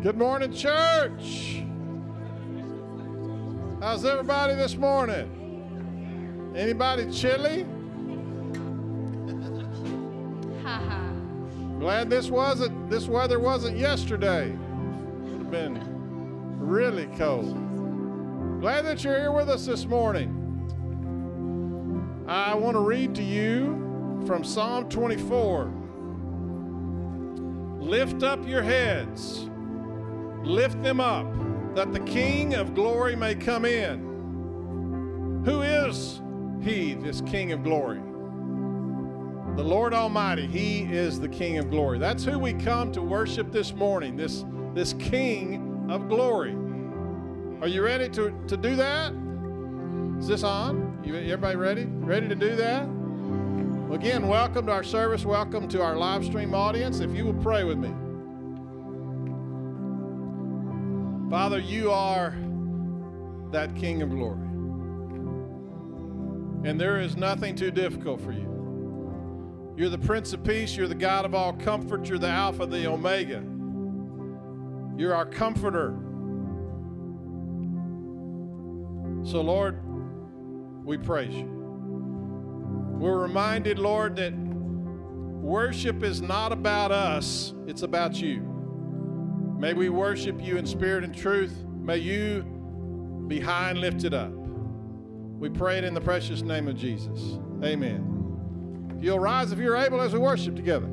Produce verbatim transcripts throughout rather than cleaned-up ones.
Good morning, church. How's everybody this morning? Anybody chilly? Glad this wasn't this weather wasn't yesterday. Would have been really cold. Glad that you're here with us this morning. I want to read to you from Psalm twenty-four. Lift up your heads. Lift them up, that the King of glory may come in. Who is he, this King of glory? The Lord Almighty, he is the King of glory. That's who we come to worship this morning, this, this King of glory. Are you ready to, to do that? Is this on? You, everybody ready? Ready to do that? Well, again, welcome to our service. Welcome to our live stream audience. If you will pray with me. Father, you are that King of glory. And there is nothing too difficult for you. You're the Prince of Peace. You're the God of all comfort. You're the Alpha, the Omega. You're our comforter. So, Lord, we praise you. We're reminded, Lord, that worship is not about us. It's about you. May we worship you in spirit and truth. May you be high and lifted up. We pray it in the precious name of Jesus. Amen. If you'll rise if you're able as we worship together.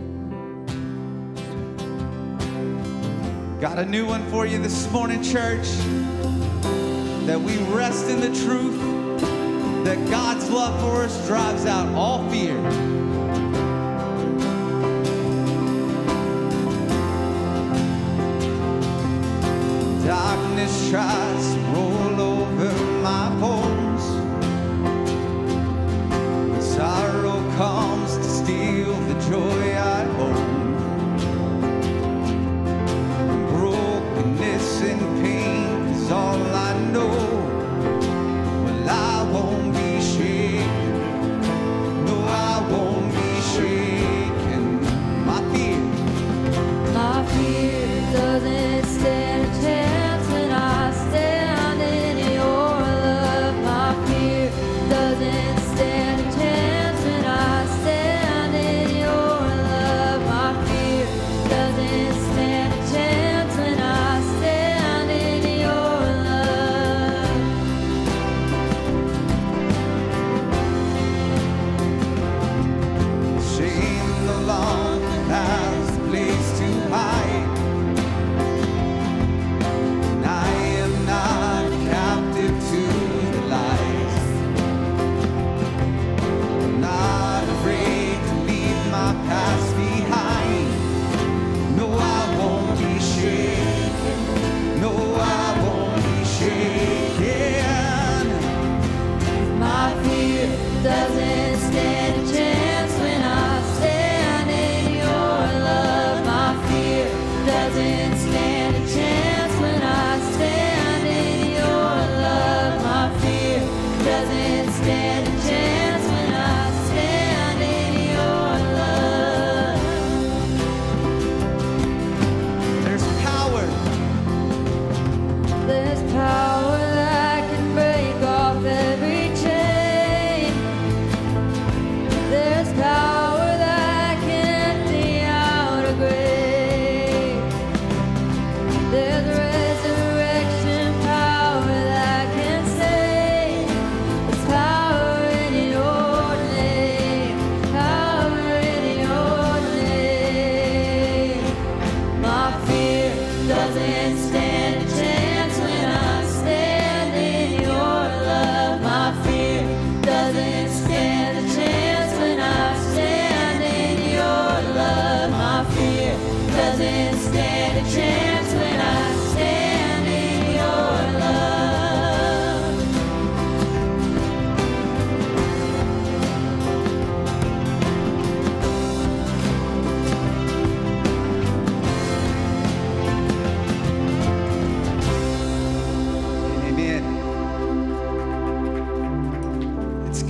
Got a new one for you this morning, church. That we rest in the truth that God's love for us drives out all fear. Darkness tries to roll over my bones. Sorrow comes to steal the joy I own. Brokenness and pain is all I know. Well, I won't be shaken. No, I won't be shaken. My fear, my fear doesn't stand a chance.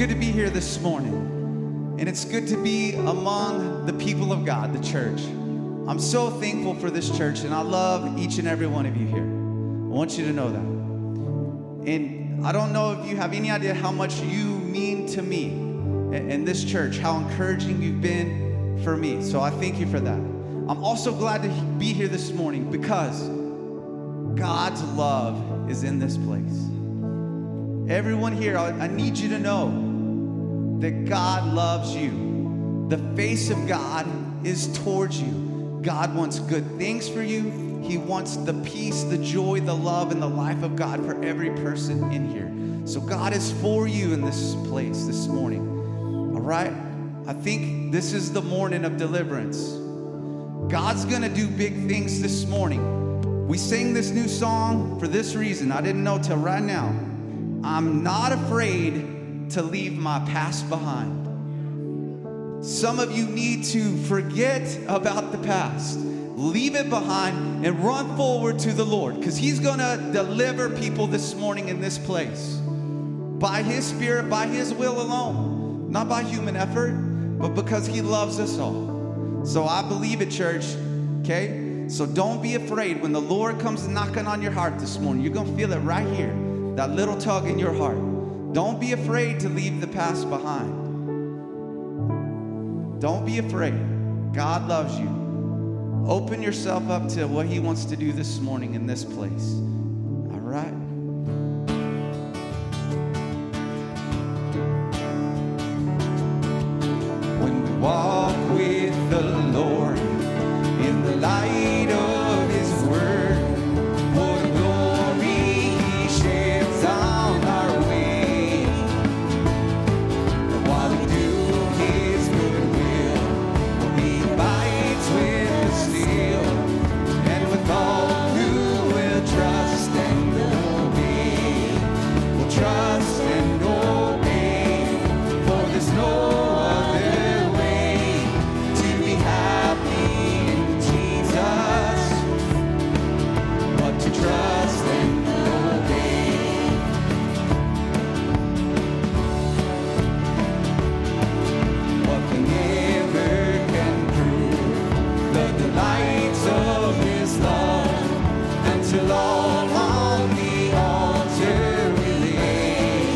this morning, and it's good to be among the people of God, the church. I'm so thankful for this church, and I love each and every one of you here. I want you to know that. And I don't know if you have any idea how much you mean to me and this church, how encouraging you've been for me. So I thank you for that. I'm also glad to be here this morning because God's love is in this place. Everyone here, I, I need you to know that God loves you. The face of God is towards you. God wants good things for you. He wants the peace, the joy, the love, and the life of God for every person in here. So God is for you in this place this morning. All right? I think this is the morning of deliverance. God's going to do big things this morning. We sang this new song for this reason. I didn't know till right now. I'm not afraid to leave my past behind. Some of you need to forget about the past. Leave it behind and run forward to the Lord, because He's going to deliver people this morning in this place. By His Spirit, by His will alone. Not by human effort, but because He loves us all. So I believe it, church. Okay? So don't be afraid when the Lord comes knocking on your heart this morning. You're going to feel it right here. That little tug in your heart. Don't be afraid to leave the past behind. Don't be afraid. God loves you. Open yourself up to what He wants to do this morning in this place. All right? When we walk with the Lord in the light of His word, for the glory He sheds on our way, and while we do His good will, He fights with the steel, and with all who will trust and obey, will trust and obey, for there's no other way to be happy in Jesus but to trust and obey. What never can prove the delights of His love until all on the altar we lay.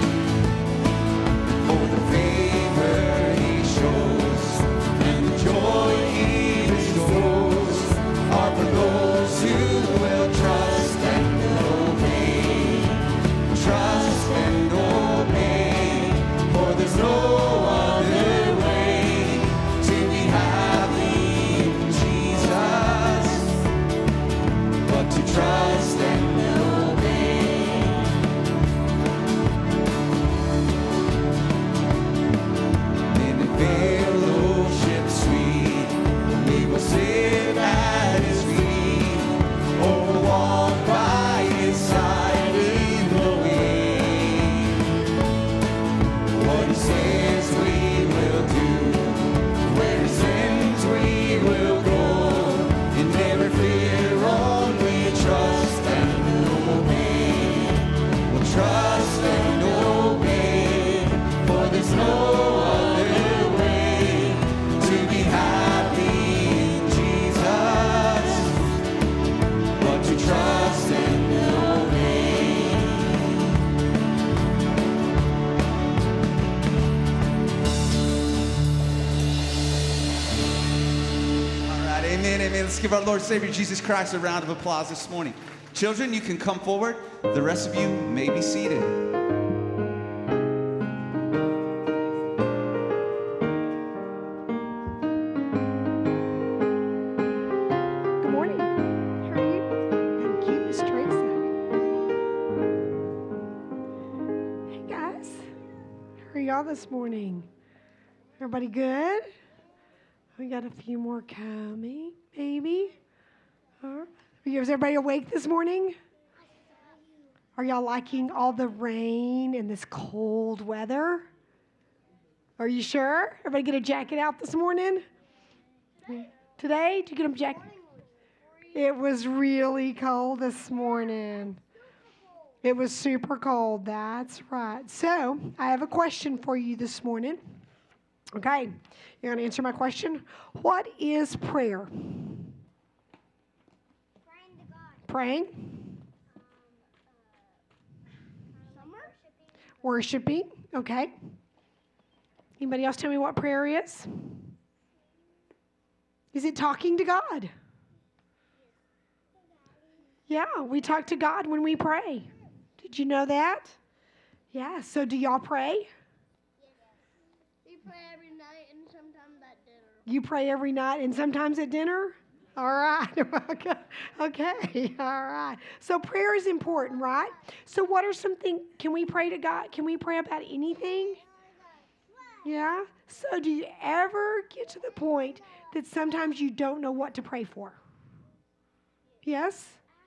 For the favor He shows and the joy He bestows are for those who will trust and obey. Trust and obey, for there's no other way to be happy in Jesus but to trust and obey. In a fellowship sweet, we will sit at His feet, or walk by His side in the way. What He says we will do, where He sends we will go, and never fear, only trust and obey. We'll trust and obey, for there's no other way to be happy in Jesus but to trust and obey. All right, amen, amen. Let's give our Lord and Savior Jesus Christ a round of applause this morning. Children, you can come forward. The rest of you may be seated. Good morning. How are you? Thank you, Miss Teresa. Hey guys, how are y'all this morning? Everybody good? We got a few more coming, maybe. Huh? Is everybody awake this morning? Are y'all liking all the rain and this cold weather? Are you sure? Everybody get a jacket out this morning? Today? Did you get a jacket? It was really cold this morning. It was super cold. That's right. So, I have a question for you this morning. Okay, you're going to answer my question. What is prayer? praying? Worshiping. Okay. Anybody else tell me what prayer is? Is it talking to God? Yeah, we talk to God when we pray. Did you know that? Yeah, so do y'all pray? We pray every night and sometimes at dinner. You pray every night and sometimes at dinner? All right. Okay. Okay. All right. So prayer is important, right? So what are some things, can we pray to God? Can we pray about anything? Yeah? So do you ever get to the point that sometimes you don't know what to pray for? Yes?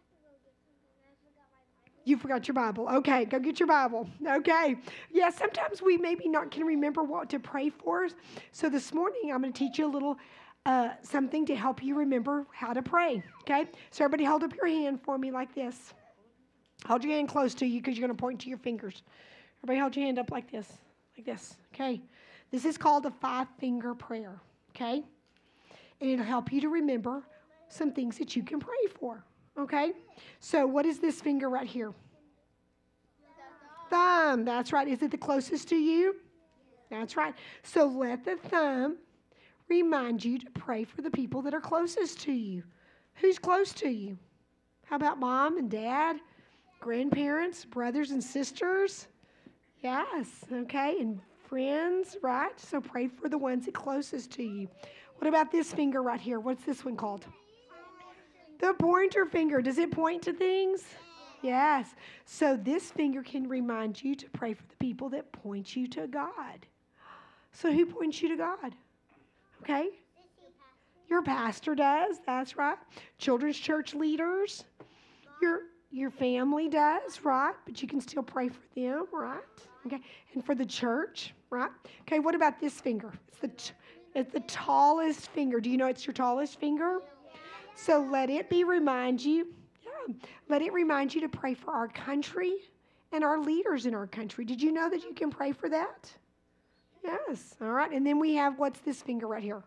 You forgot your Bible. Okay, go get your Bible. Okay. Yeah, sometimes we maybe not can remember what to pray for. So this morning I'm going to teach you a little uh, something to help you remember how to pray. Okay? So everybody hold up your hand for me like this. Hold your hand close to you because you're going to point to your fingers. Everybody hold your hand up like this. Like this. Okay? This is called a five-finger prayer. Okay? And it'll help you to remember some things that you can pray for. Okay? So what is this finger right here? Thumb. That's right. Is it the closest to you? That's right. So let the thumb remind you to pray for the people that are closest to you. Who's close to you? How about mom and dad, grandparents, brothers and sisters? Yes. Okay. And friends, right? So pray for the ones that are closest to you. What about this finger right here? What's this one called? The pointer finger. Does it point to things? Yes. So this finger can remind you to pray for the people that point you to God. So who points you to God? Okay? Your pastor does. That's right. Children's church leaders. Your your family does, right? But you can still pray for them, right? Okay. And for the church, right? Okay, what about this finger? It's the t- it's the tallest finger. Do you know it's your tallest finger? So let it be remind you, yeah, let it remind you to pray for our country and our leaders in our country. Did you know that you can pray for that? Yes. All right. And then we have, what's this finger right here?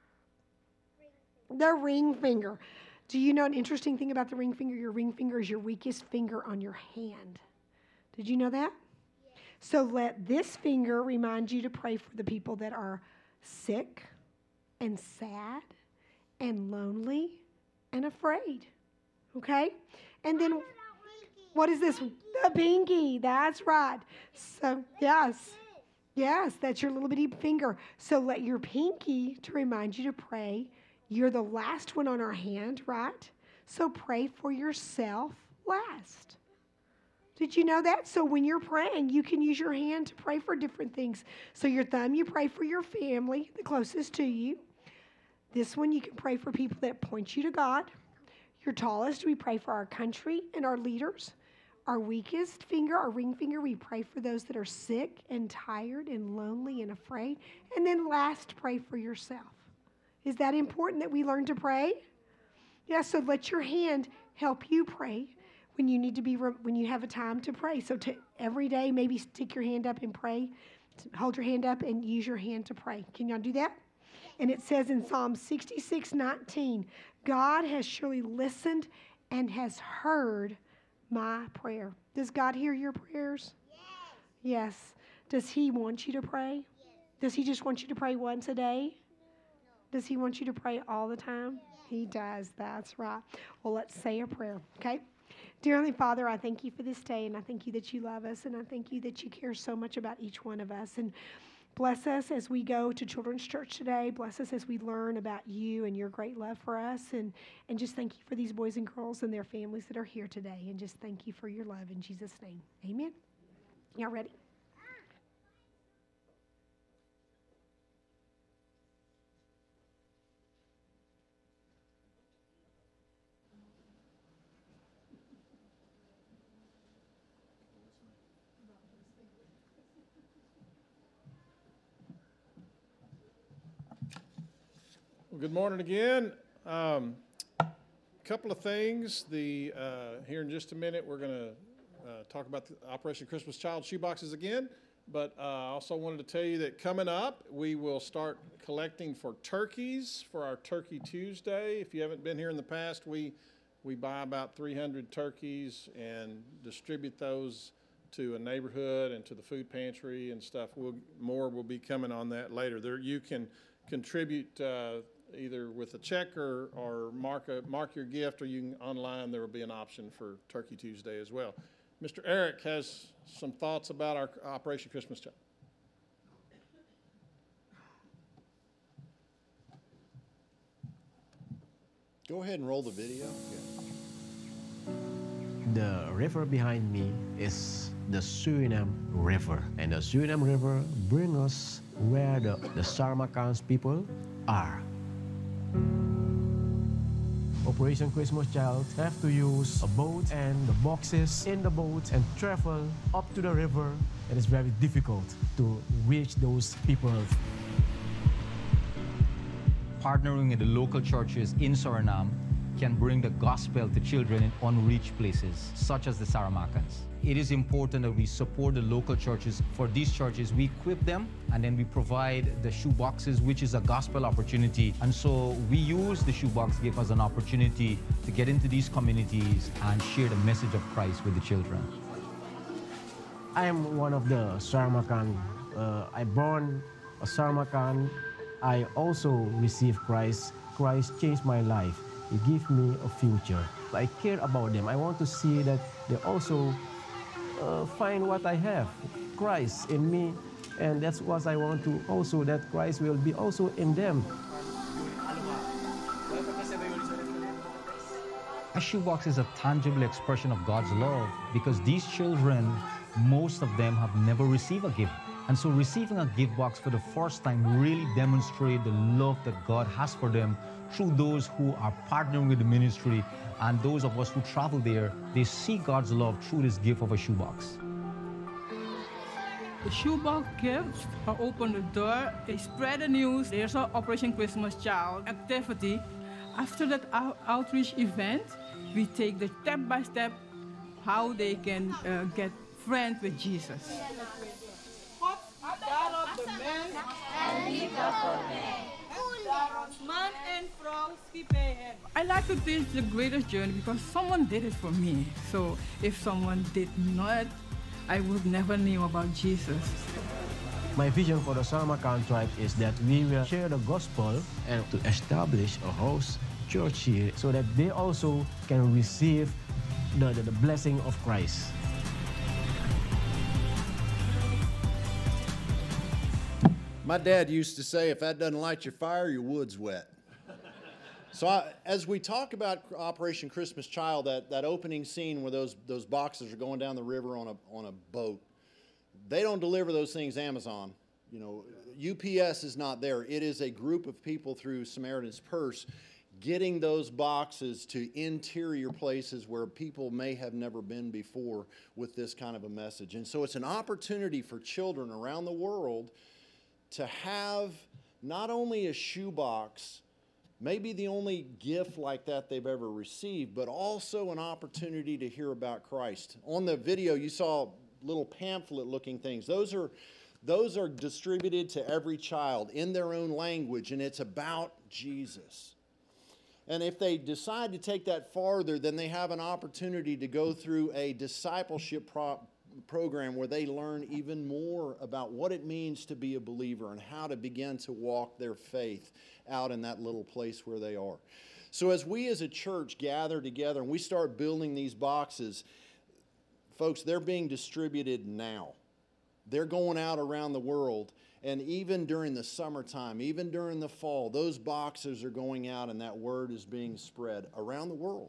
The ring finger. Do you know an interesting thing about the ring finger? Your ring finger is your weakest finger on your hand. Did you know that? Yes. So let this finger remind you to pray for the people that are sick and sad and lonely and afraid. Okay? And then, what is this? The pinky. That's right. So, yes. Yes, that's your little bitty finger. So let your pinky to remind you to pray. You're the last one on our hand, right? So pray for yourself last. Did you know that? So when you're praying, you can use your hand to pray for different things. So your thumb, you pray for your family, the closest to you. This one, you can pray for people that point you to God. Your tallest, we pray for our country and our leaders. Our weakest finger, our ring finger, we pray for those that are sick and tired and lonely and afraid. And then last, pray for yourself. Is that important that we learn to pray? Yeah, so let your hand help you pray when you need to be, when you have a time to pray. So to every day, maybe stick your hand up and pray. Hold your hand up and use your hand to pray. Can y'all do that? And it says in Psalm sixty-six nineteen, God has surely listened and has heard my prayer. Does God hear your prayers? Yes. Yes. Does he want you to pray? Yes. Does he just want you to pray once a day? No. Does he want you to pray all the time? Yes. He does. That's right. Well, let's say a prayer, okay? Dear Heavenly Father, I thank you for this day, and I thank you that you love us, and I thank you that you care so much about each one of us. And bless us as we go to Children's Church today. Bless us as we learn about you and your great love for us. And, and just thank you for these boys and girls and their families that are here today. And just thank you for your love in Jesus' name. Amen. Y'all ready? Well, good morning again. A um, couple of things. The uh, here in just a minute, we're going to uh, talk about the Operation Christmas Child shoeboxes again. But uh, I also wanted to tell you that coming up, we will start collecting for turkeys for our Turkey Tuesday. If you haven't been here in the past, we we buy about three hundred turkeys and distribute those to a neighborhood and to the food pantry and stuff. We'll, more will be coming on that later. There, you can contribute uh, either with a check or, or mark, a, mark your gift, or you can online. There will be an option for Turkey Tuesday as well. Mister Eric has some thoughts about our Operation Christmas Child. Go ahead and roll the video. Yeah. The river behind me is the Suriname River. And the Suriname River brings us where the, the Saramacans people are. Operation Christmas Child have to use a boat and the boxes in the boat and travel up to the river. It is very difficult to reach those people. Partnering with the local churches in Suriname can bring the gospel to children in unreached places, such as the Saramacans. It is important that we support the local churches. For these churches, we equip them, and then we provide the shoe boxes, which is a gospel opportunity. And so we use the shoebox gift as an opportunity to get into these communities and share the message of Christ with the children. I am one of the Saramacan. Uh, I born a Saramacan. I also received Christ. Christ changed my life. He gave me a future. I care about them. I want to see that they also uh, find what I have, Christ in me. And that's what I want to also, that Christ will be also in them. A shoebox is a tangible expression of God's love because these children, most of them have never received a gift. And so receiving a gift box for the first time really demonstrates the love that God has for them through those who are partnering with the ministry, and those of us who travel there, they see God's love through this gift of a shoebox. The shoebox gifts are open the door, they spread the news. There's an Operation Christmas Child activity. After that out outreach event, we take the step-by-step how they can uh, get friends with Jesus. I like to teach the greatest journey because someone did it for me. So if someone did not, I would never know about Jesus. My vision for the Saramacan tribe is that we will share the gospel and to establish a house church here so that they also can receive the, the, the blessing of Christ. My dad used to say, if that doesn't light your fire, your wood's wet. So I, as we talk about Operation Christmas Child, that, that opening scene where those, those boxes are going down the river on a, on a boat, they don't deliver those things Amazon. You know, U P S is not there. It is a group of people through Samaritan's Purse getting those boxes to interior places where people may have never been before with this kind of a message. And so it's an opportunity for children around the world to have not only a shoebox, maybe the only gift like that they've ever received, but also an opportunity to hear about Christ. On the video, you saw little pamphlet-looking things. Those are, those are distributed to every child in their own language, and it's about Jesus. And if they decide to take that farther, then they have an opportunity to go through a discipleship pro- program where they learn even more about what it means to be a believer and how to begin to walk their faith out in that little place where they are. So as we as a church gather together and we start building these boxes, folks, they're being distributed now. They're going out around the world, and even during the summertime, even during the fall, those boxes are going out and that word is being spread around the world.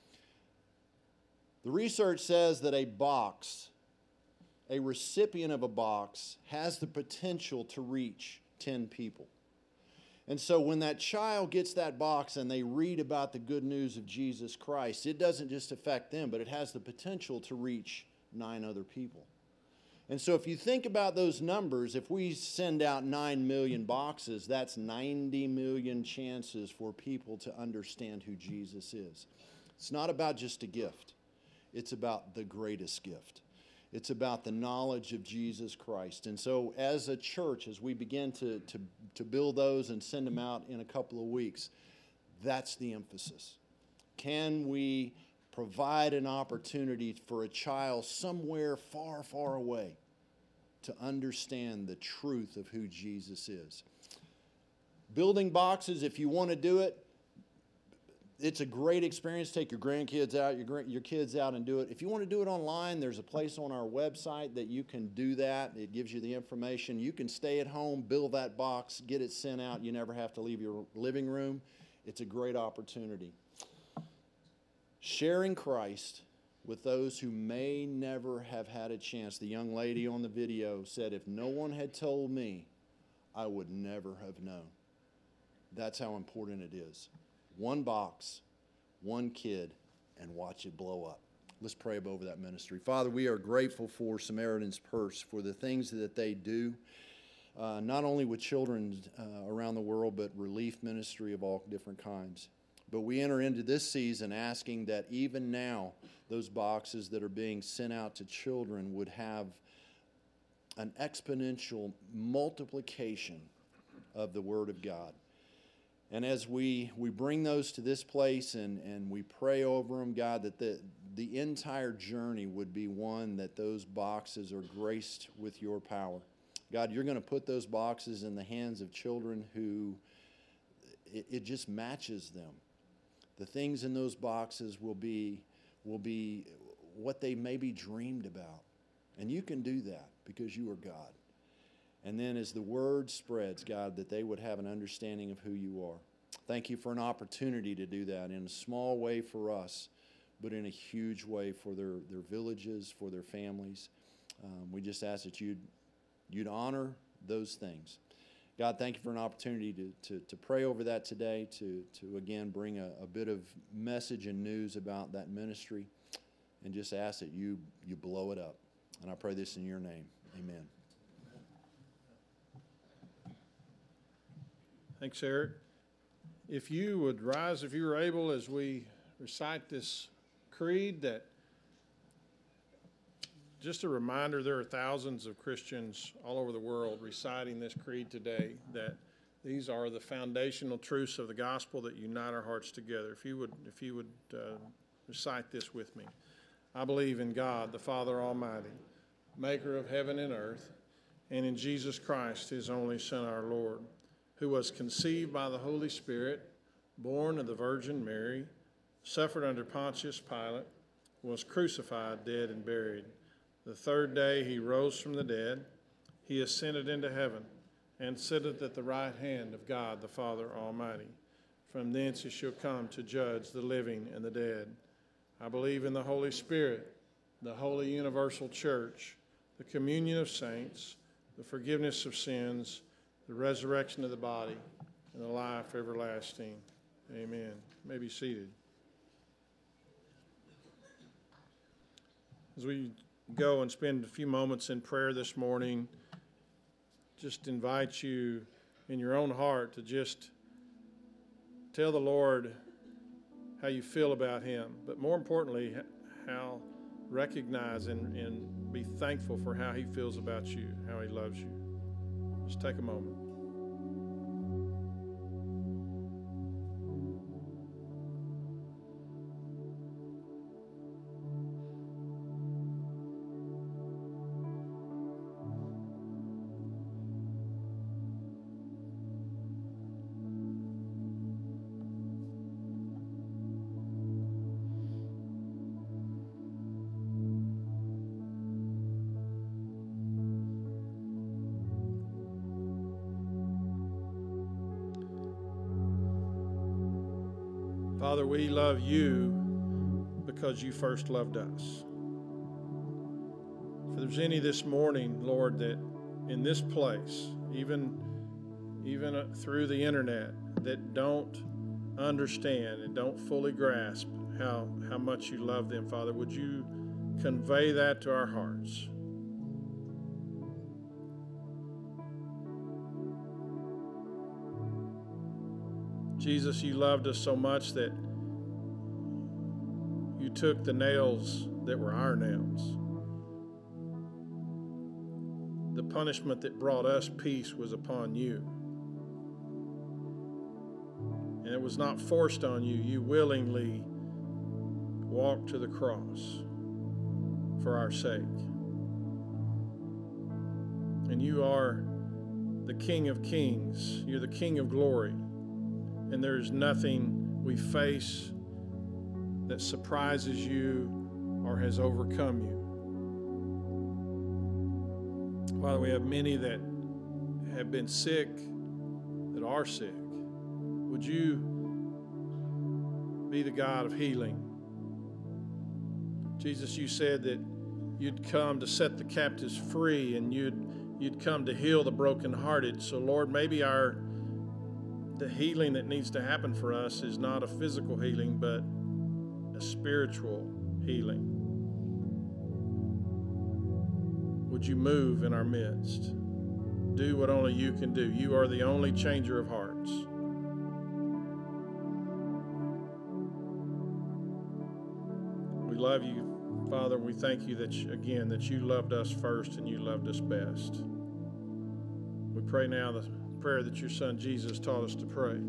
The research says that a box, a recipient of a box, has the potential to reach ten people. And so when that child gets that box and they read about the good news of Jesus Christ, it doesn't just affect them, but it has the potential to reach nine other people. And so if you think about those numbers, if we send out nine million boxes, that's ninety million chances for people to understand who Jesus is. It's not about just a gift. It's about the greatest gift. It's about the knowledge of Jesus Christ. And so as a church, as we begin to, to, to build those and send them out in a couple of weeks, that's the emphasis. Can we provide an opportunity for a child somewhere far, far away to understand the truth of who Jesus is? Building boxes, if you want to do it, it's a great experience. Take your grandkids out, your, your kids out and do it. If you want to do it online, there's a place on our website that you can do that. It gives you the information. You can stay at home, build that box, get it sent out. You never have to leave your living room. It's a great opportunity. Sharing Christ with those who may never have had a chance. The young lady on the video said, if no one had told me, I would never have known. That's how important it is. One box, one kid, and watch it blow up. Let's pray over that ministry. Father, we are grateful for Samaritan's Purse, for the things that they do, uh, not only with children uh, around the world, but relief ministry of all different kinds. But we enter into this season asking that even now, those boxes that are being sent out to children would have an exponential multiplication of the Word of God. And as we, we bring those to this place and, and we pray over them, God, that the, the entire journey would be one that those boxes are graced with your power. God, you're going to put those boxes in the hands of children who it, it just matches them. The things in those boxes will be, will be what they maybe dreamed about. And you can do that because you are God. And then as the word spreads, God, that they would have an understanding of who you are. Thank you for an opportunity to do that in a small way for us, but in a huge way for their, their villages, for their families. Um, we just ask that you'd, you'd honor those things. God, thank you for an opportunity to, to, to pray over that today, to, to again bring a, a bit of message and news about that ministry, and just ask that you, you blow it up. And I pray this in your name. Amen. Thanks, Eric. If you would rise, if you were able, as we recite this creed, that just a reminder, there are thousands of Christians all over the world reciting this creed today, that these are the foundational truths of the gospel that unite our hearts together. If you would, if you would uh, recite this with me. I believe in God, the Father Almighty, maker of heaven and earth, and in Jesus Christ, his only Son, our Lord, who was conceived by the Holy Spirit, born of the Virgin Mary, suffered under Pontius Pilate, was crucified, dead, and buried. The third day he rose from the dead. He ascended into heaven and sitteth at the right hand of God the Father Almighty. From thence he shall come to judge the living and the dead. I believe in the Holy Spirit, the holy universal church, the communion of saints, the forgiveness of sins, the resurrection of the body, and the life everlasting. Amen. You may be seated. As we go and spend a few moments in prayer this morning, just invite you in your own heart to just tell the Lord how you feel about him, but more importantly, how recognize and, and be thankful for how he feels about you, how he loves you. Just take a moment. Father, we love you because you first loved us. If there's any this morning, Lord, that in this place, even, even through the internet, that don't understand and don't fully grasp how, how much you love them, Father, would you convey that to our hearts? Jesus, you loved us so much that you took the nails that were our nails. The punishment that brought us peace was upon you. And it was not forced on you. You willingly walked to the cross for our sake. And you are the King of Kings. You're the King of glory. And there's nothing we face that surprises you or has overcome you. Father, we have many that have been sick, that are sick. Would you be the God of healing? Jesus, you said that you'd come to set the captives free, and you'd you'd come to heal the brokenhearted. So Lord, maybe our the healing that needs to happen for us is not a physical healing, but a spiritual healing. Would you move in our midst? Do what only you can do. You are the only changer of hearts. We love you, Father. We thank you that, you, again, that you loved us first and you loved us best. We pray now the prayer that your Son Jesus taught us to pray.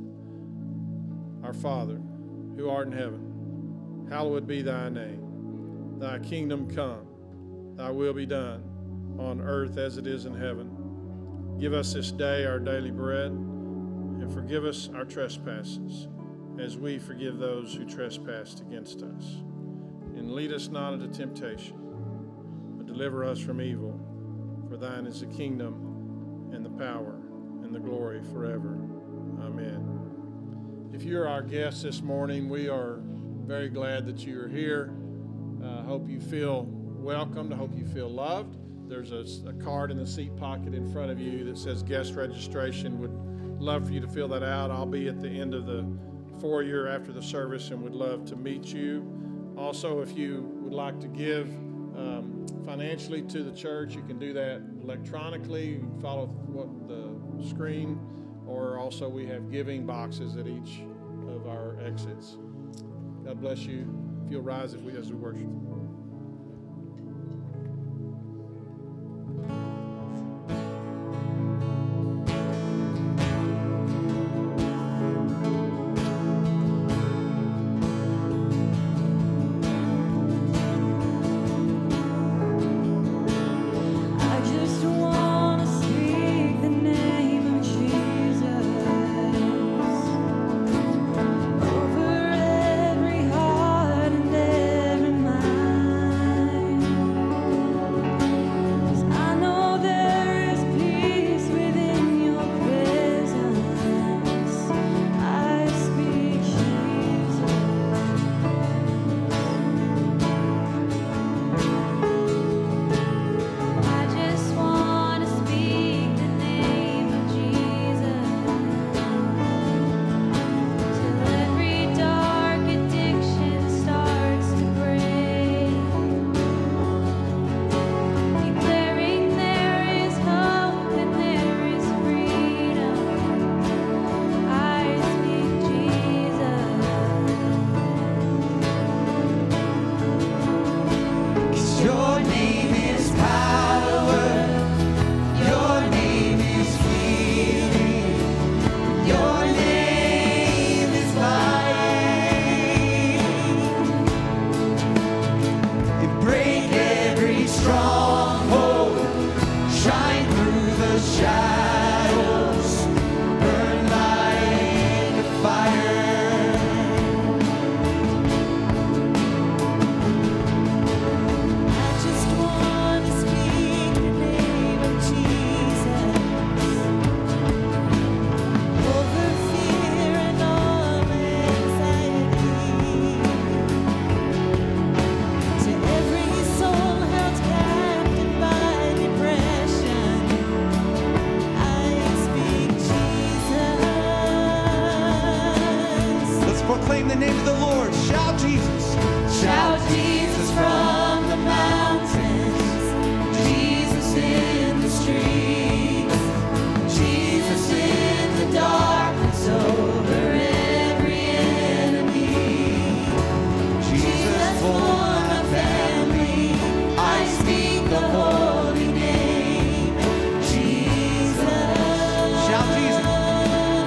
Our Father, who art in heaven, hallowed be thy name. Thy kingdom come, thy will be done on earth as it is in heaven. Give us this day our daily bread, and forgive us our trespasses, as we forgive those who trespass against us. And lead us not into temptation, but deliver us from evil. For thine is the kingdom, and the power, and the glory forever. Amen. If you're our guest this morning, we are very glad that you are here. I uh, hope you feel welcomed. I hope you feel loved. There's a, a card in the seat pocket in front of you that says guest registration. Would love for you to fill that out. I'll be at the end of the foyer after the service and would love to meet you. Also, if you would like to give um, financially to the church, you can do that electronically. You can follow what the screen, or also we have giving boxes at each of our exits. God bless you. If you'll rise if we, as we worship.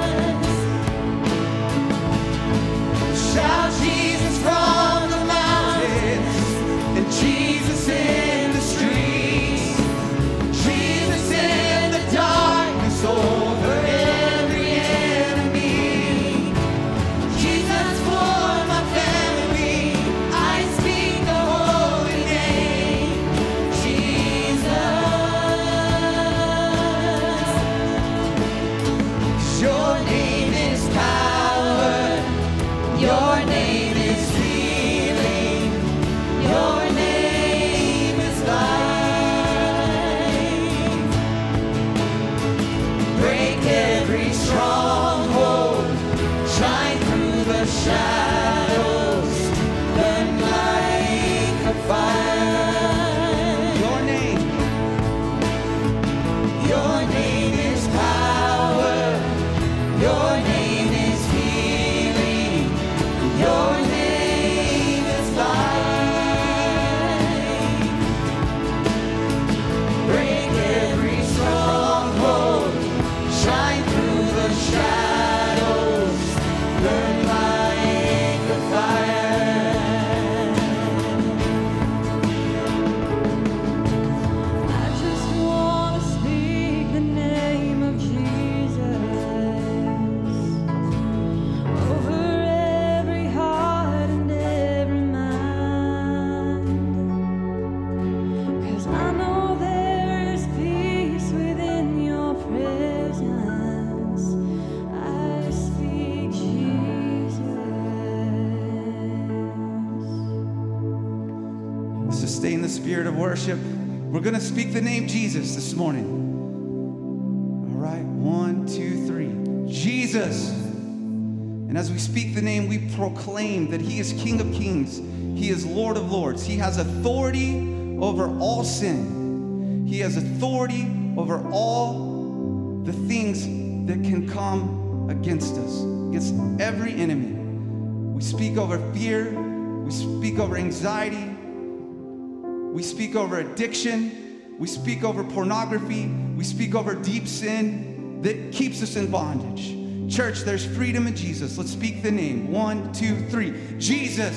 Shout Jesus from the mountains. Your name is healing. Your name is life. Break every stronghold. Shine through the shadows. Burn like a fire. Your name. Your name is power. Your name is healing. Your name is life. Break every stronghold. Shine through the shadows. Burn like a fire. I just want to speak the name of Jesus over every heart and every mind. 'Cause I know there is peace within your presence. I speak Jesus. So stay in the spirit of worship. We're going to speak the name Jesus this morning. All right, one, two, three. Jesus. And as we speak the name, we proclaim that he is King of Kings. He is Lord of Lords. He has authority over all sin. He has authority over all the things that can come against us, against every enemy. We speak over fear. We speak over anxiety. We speak over addiction. We speak over pornography. We speak over deep sin that keeps us in bondage. Church, there's freedom in Jesus. Let's speak the name. One, two, three. Jesus.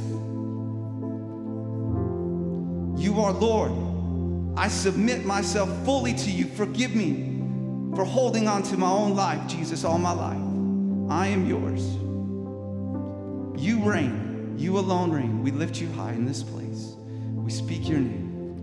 You are Lord. I submit myself fully to you. Forgive me for holding on to my own life, Jesus, all my life. I am yours. You reign. You alone reign. We lift you high in this place. We speak your name.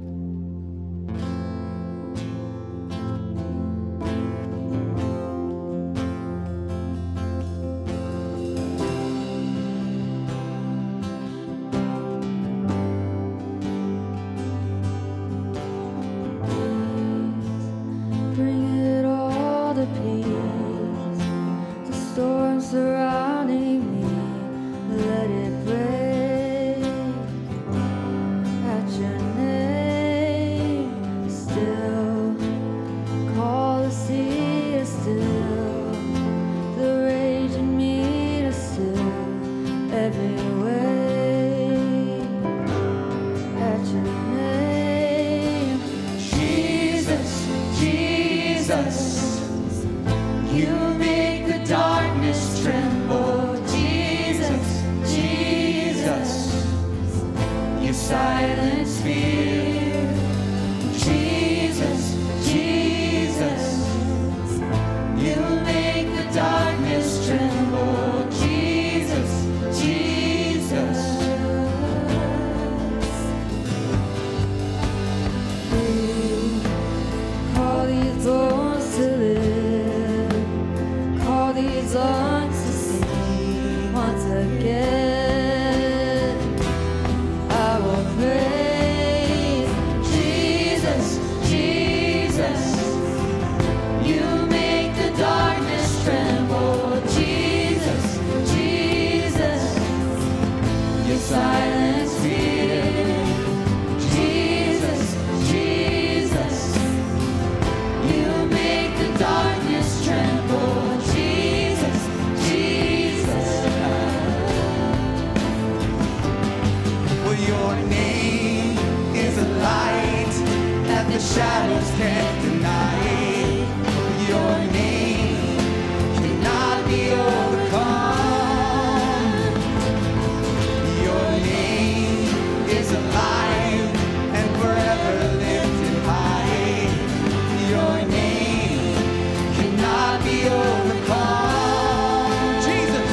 Bring it all to peace. The storm surrounding me, let it break. At your name, still call the sea is still. The rage in me is still every way. At your name, Jesus, Jesus, you make the darkness tremble. Jesus, Jesus, you silence fear. Jesus, Jesus, you make the darkness tremble. Jesus, Jesus. call these bones to live, call these lungs to sing once again. I will praise Jesus, Jesus. You make the darkness tremble. Jesus, Jesus. You silence fear. Jesus, Jesus. You make the darkness tremble. Jesus, Jesus. Well, your name is a light that the shadows can't deny. Your name cannot be overcome. Your name is alive and forever lifted high. Your name cannot be overcome. Jesus,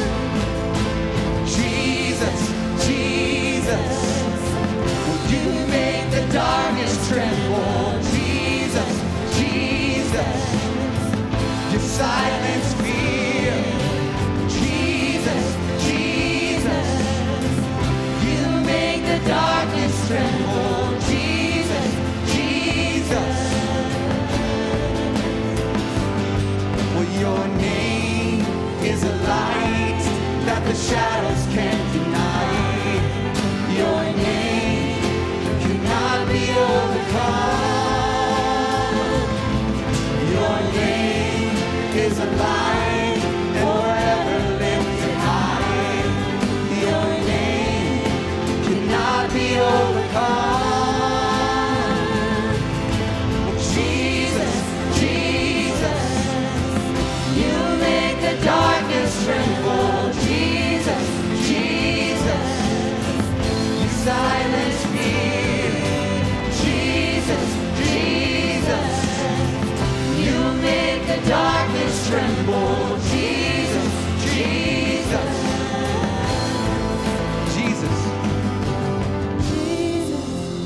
Jesus, Jesus. You make the darkness tremble. Jesus, shadows can't deny it. Your name cannot be overcome. Your name is a light forever lifted high. Your name cannot be overcome. Jesus, Jesus, you make the darkness tremble. Jesus, Jesus, you silence fear. Jesus, Jesus, you make the darkness tremble. Jesus, Jesus, Jesus. Jesus,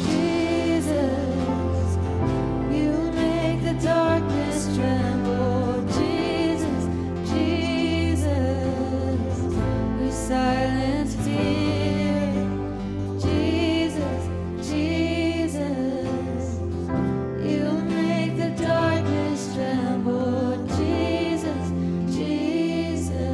Jesus, you make the darkness tremble. Jesus, Jesus, we silence fear. Jesus, Jesus, you make the darkness tremble. Jesus, Jesus.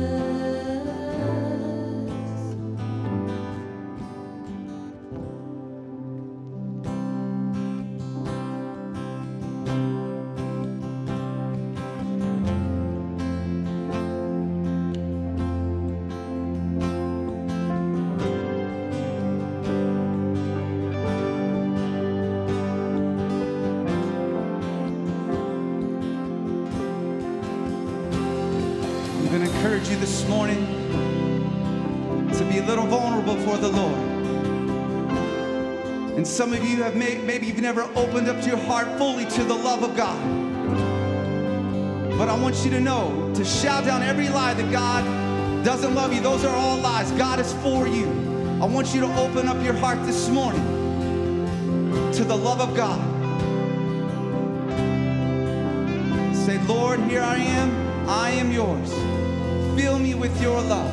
I'm going to encourage you this morning to be a little vulnerable for the Lord. And some of you have may, maybe you've never opened up your heart fully to the love of God. But I want you to know, to shout down every lie that God doesn't love you. Those are all lies. God is for you. I want you to open up your heart this morning to the love of God. Say, Lord, here I am. I am yours. Fill me with your love.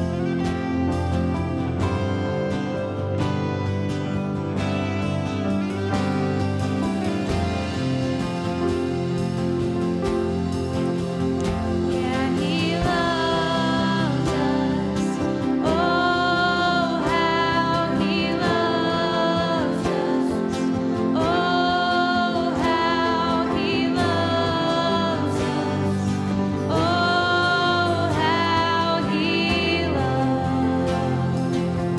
Yeah, he loves us. Oh, how he loves us. Oh, how he loves us. Oh, how he loves.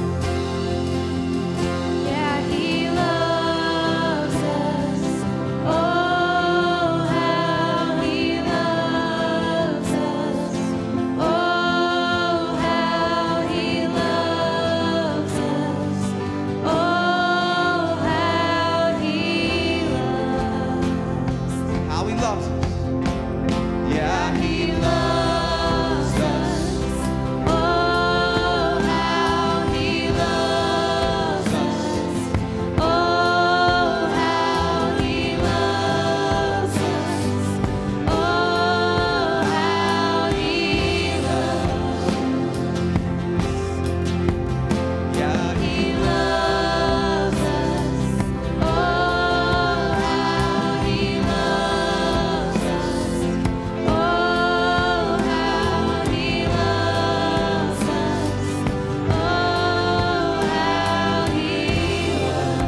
Yeah, he loves us. Oh, how he loves us. Oh, how he loves us. Oh, how he loves. How he loves us. Yeah, He loves us. Oh, how he loves us. Oh, how he loves us. Oh, how he loves. yeah, He loves us. Oh, how he loves us. Oh, how he loves us. Oh, how he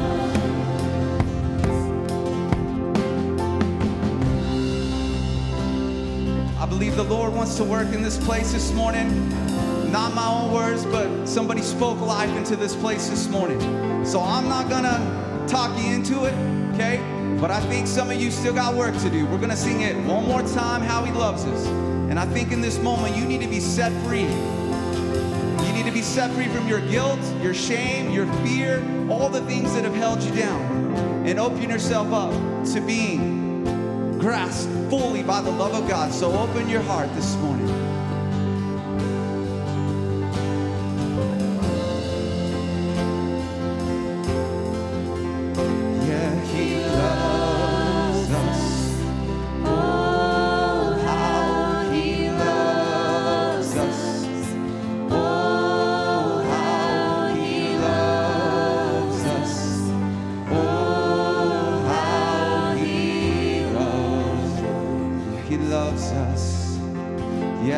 I believe the Lord wants to work in this place this morning. Not my own words, but somebody spoke life into this place this morning. So I'm not gonna talk you into it, okay? But I think some of you still got work to do. We're gonna sing it one more time, How He Loves Us. And I think in this moment, you need to be set free. You need to be set free from your guilt, your shame, your fear, all the things that have held you down. And open yourself up to being grasped fully by the love of God. So open your heart this morning. Yeah, He loves us. Oh, how He loves us. Oh, how He loves us. Oh, how He loves. He loves us. Yeah,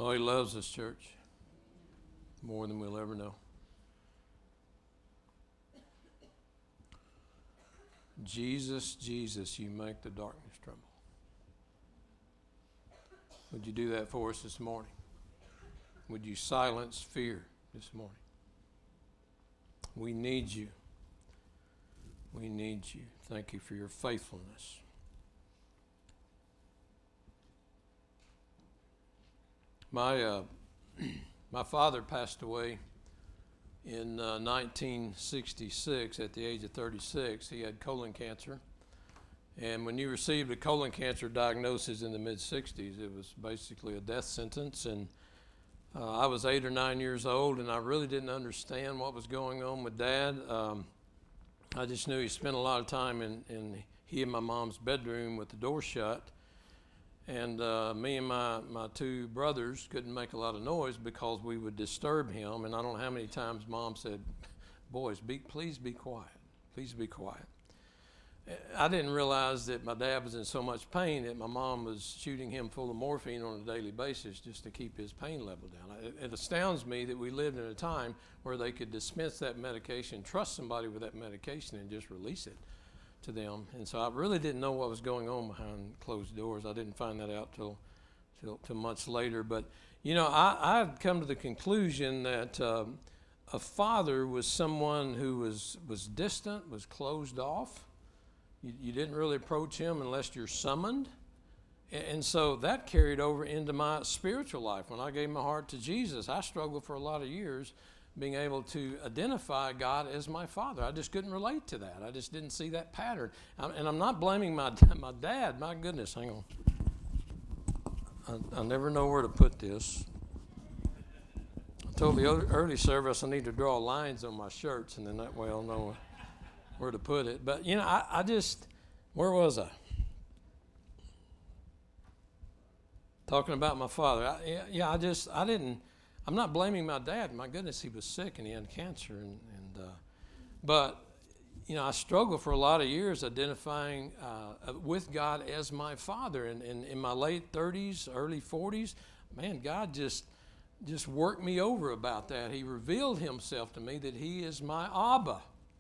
Oh, he loves us, church, more than we'll ever know. Jesus, Jesus, you make the darkness tremble. Would you do that for us this morning? Would you silence fear this morning? We need you. We need you. Thank you for your faithfulness. My uh, my father passed away in uh, nineteen sixty-six at the age of thirty-six. He had colon cancer. And when you received a colon cancer diagnosis in the mid-sixties, it was basically a death sentence. And uh, I was eight or nine years old, and I really didn't understand what was going on with Dad. Um, I just knew he spent a lot of time in, in he and my mom's bedroom with the door shut. And uh, me and my, my two brothers couldn't make a lot of noise because we would disturb him. And I don't know how many times Mom said, boys, be, please be quiet. Please be quiet. I didn't realize that my dad was in so much pain that my mom was shooting him full of morphine on a daily basis just to keep his pain level down. It, it astounds me that we lived in a time where they could dismiss that medication, trust somebody with that medication, and just release it to them. And so I really didn't know what was going on behind closed doors. I didn't find that out till till, till much later. But, you know, I, I've come to the conclusion that um, a father was someone who was, was distant, was closed off. You, you didn't really approach him unless you're summoned. And, and so that carried over into my spiritual life. When I gave my heart to Jesus, I struggled for a lot of years being able to identify God as my father. I just couldn't relate to that. I just didn't see that pattern. I, and I'm not blaming my, my dad. My goodness, hang on. I, I never know where to put this. I told the early service I need to draw lines on my shirts, and then that way I'll know where to put it. But, you know, I, I just, where was I? Talking about my father. I, yeah, yeah, I just, I didn't, I'm not blaming my dad. My goodness, he was sick and he had cancer. And, and uh, but, you know, I struggled for a lot of years identifying uh, with God as my father. And, and in my late thirties, early forties, man, God just, just worked me over about that. He revealed himself to me that he is my Abba.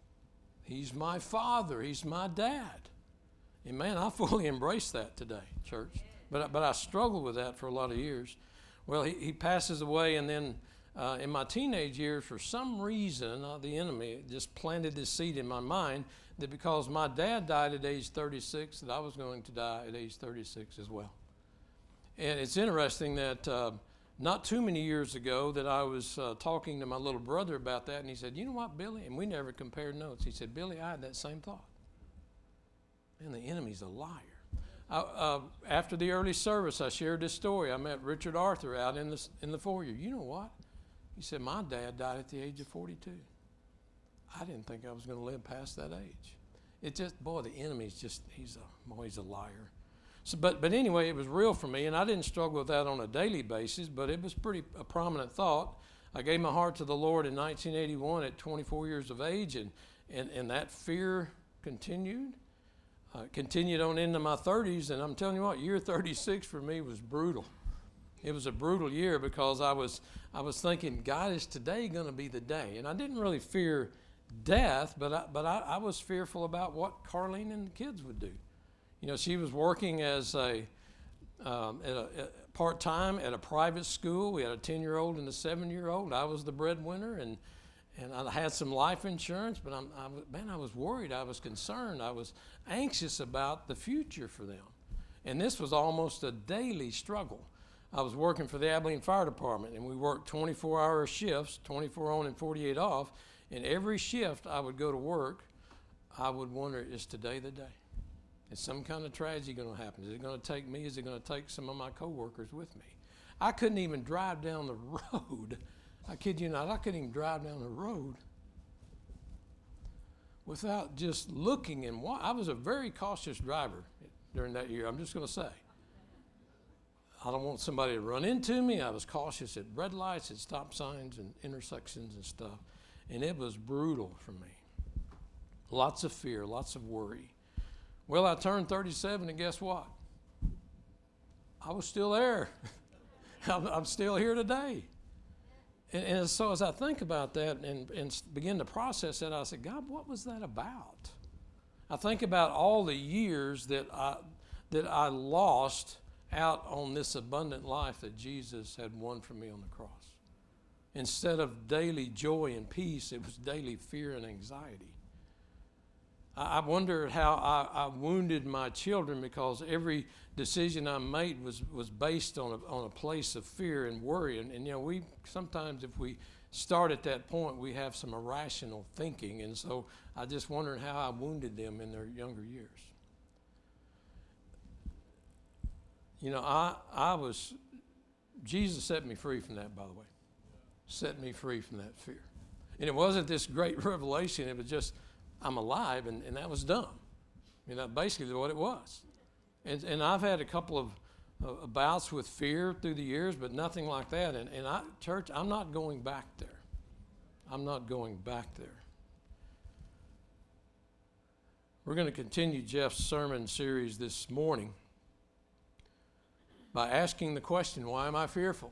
He's my father. He's my dad. And, man, I fully embrace that today, church. But, but I struggled with that for a lot of years. Well, he, he passes away, and then uh, in my teenage years, for some reason, uh, the enemy just planted this seed in my mind that because my dad died at age thirty-six, that I was going to die at age thirty-six as well. And it's interesting that uh, not too many years ago that I was uh, talking to my little brother about that, and he said, you know what, Billy? And we never compared notes. He said, Billy, I had that same thought. Man, the enemy's a liar. I, uh, after the early service, I shared this story. I met Richard Arthur out in the, in the foyer. You know what? He said, my dad died at the age of forty-two. I didn't think I was going to live past that age. It just, boy, the enemy's just, he's a, boy, he's a liar. So, but, but anyway, it was real for me, and I didn't struggle with that on a daily basis, but it was pretty a prominent thought. I gave my heart to the Lord in nineteen eighty-one at twenty-four years of age, and, and, and that fear continued. Uh, continued on into my thirties, and I'm telling you what, year thirty-six for me was brutal. It was a brutal year because I was I was thinking, God, is today going to be the day? And I didn't really fear death, but I, but I, I was fearful about what Carlene and the kids would do. You know, she was working as a, um, at a, at part-time at a private school. We had a ten-year-old and a seven-year-old. I was the breadwinner, and And I had some life insurance, but I'm, I, man, I was worried. I was concerned. I was anxious about the future for them. And this was almost a daily struggle. I was working for the Abilene Fire Department, and we worked twenty-four hour shifts, twenty-four on and forty-eight off. And every shift I would go to work, I would wonder, is today the day? Is some kind of tragedy going to happen? Is it going to take me? Is it going to take some of my coworkers with me? I couldn't even drive down the road. I kid you not, I couldn't even drive down the road without just looking and wa- I was a very cautious driver during that year, I'm just going to say. I don't want somebody to run into me. I was cautious at red lights, at stop signs and intersections and stuff. And it was brutal for me. Lots of fear, lots of worry. Well, I turned thirty-seven, and guess what? I was still there. I'm, I'm still here today. And, and so as I think about that and, and begin to process that, I said, God, what was that about? I think about all the years that I, that I lost out on this abundant life that Jesus had won for me on the cross. Instead of daily joy and peace, it was daily fear and anxiety. I, I wondered how I, I wounded my children because every decision I made was, was based on a, on a place of fear and worry. And, and, you know, we sometimes if we start at that point, we have some irrational thinking. And so I just wondered how I wounded them in their younger years. You know, I, I was, Jesus set me free from that, by the way. Set me free from that fear. And it wasn't this great revelation. It was just, I'm alive, and, and that was dumb. You know, basically what it was. And, and I've had a couple of uh, bouts with fear through the years, but nothing like that. And, and I, church, I'm not going back there. I'm not going back there. We're going to continue Jeff's sermon series this morning by asking the question, why am I fearful?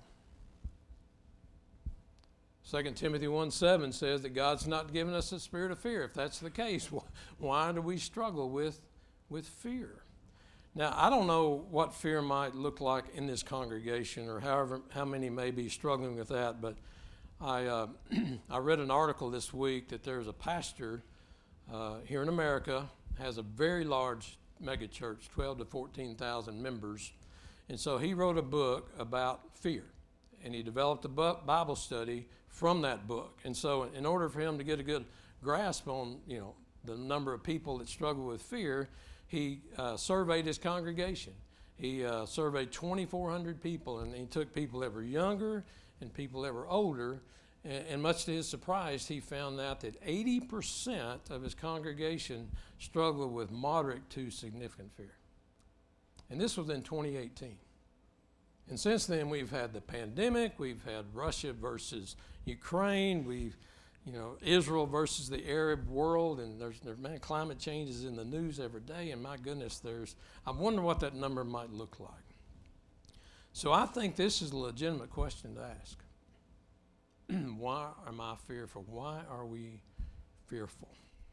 Second Timothy one seven says that God's not given us a spirit of fear. If that's the case, why do we struggle with, with fear? Now, I don't know what fear might look like in this congregation or however how many may be struggling with that, but I, uh, I read an article this week that there's a pastor uh, here in America, has a very large mega church, twelve to fourteen thousand members. And so he wrote a book about fear, and he developed a Bible study from that book. And so in order for him to get a good grasp on, you know, the number of people that struggle with fear, he uh, surveyed his congregation. He uh, surveyed twenty-four hundred people, and he took people that were younger and people that were older. And, and much to his surprise, he found out that eighty percent of his congregation struggled with moderate to significant fear. And this was in twenty eighteen. And since then, we've had the pandemic, we've had Russia versus Ukraine, we've, you know, Israel versus the Arab world, and there's, there's man, climate change is in the news every day, and my goodness, there's, I wonder what that number might look like. So I think this is a legitimate question to ask. Why am I fearful? Why are we fearful?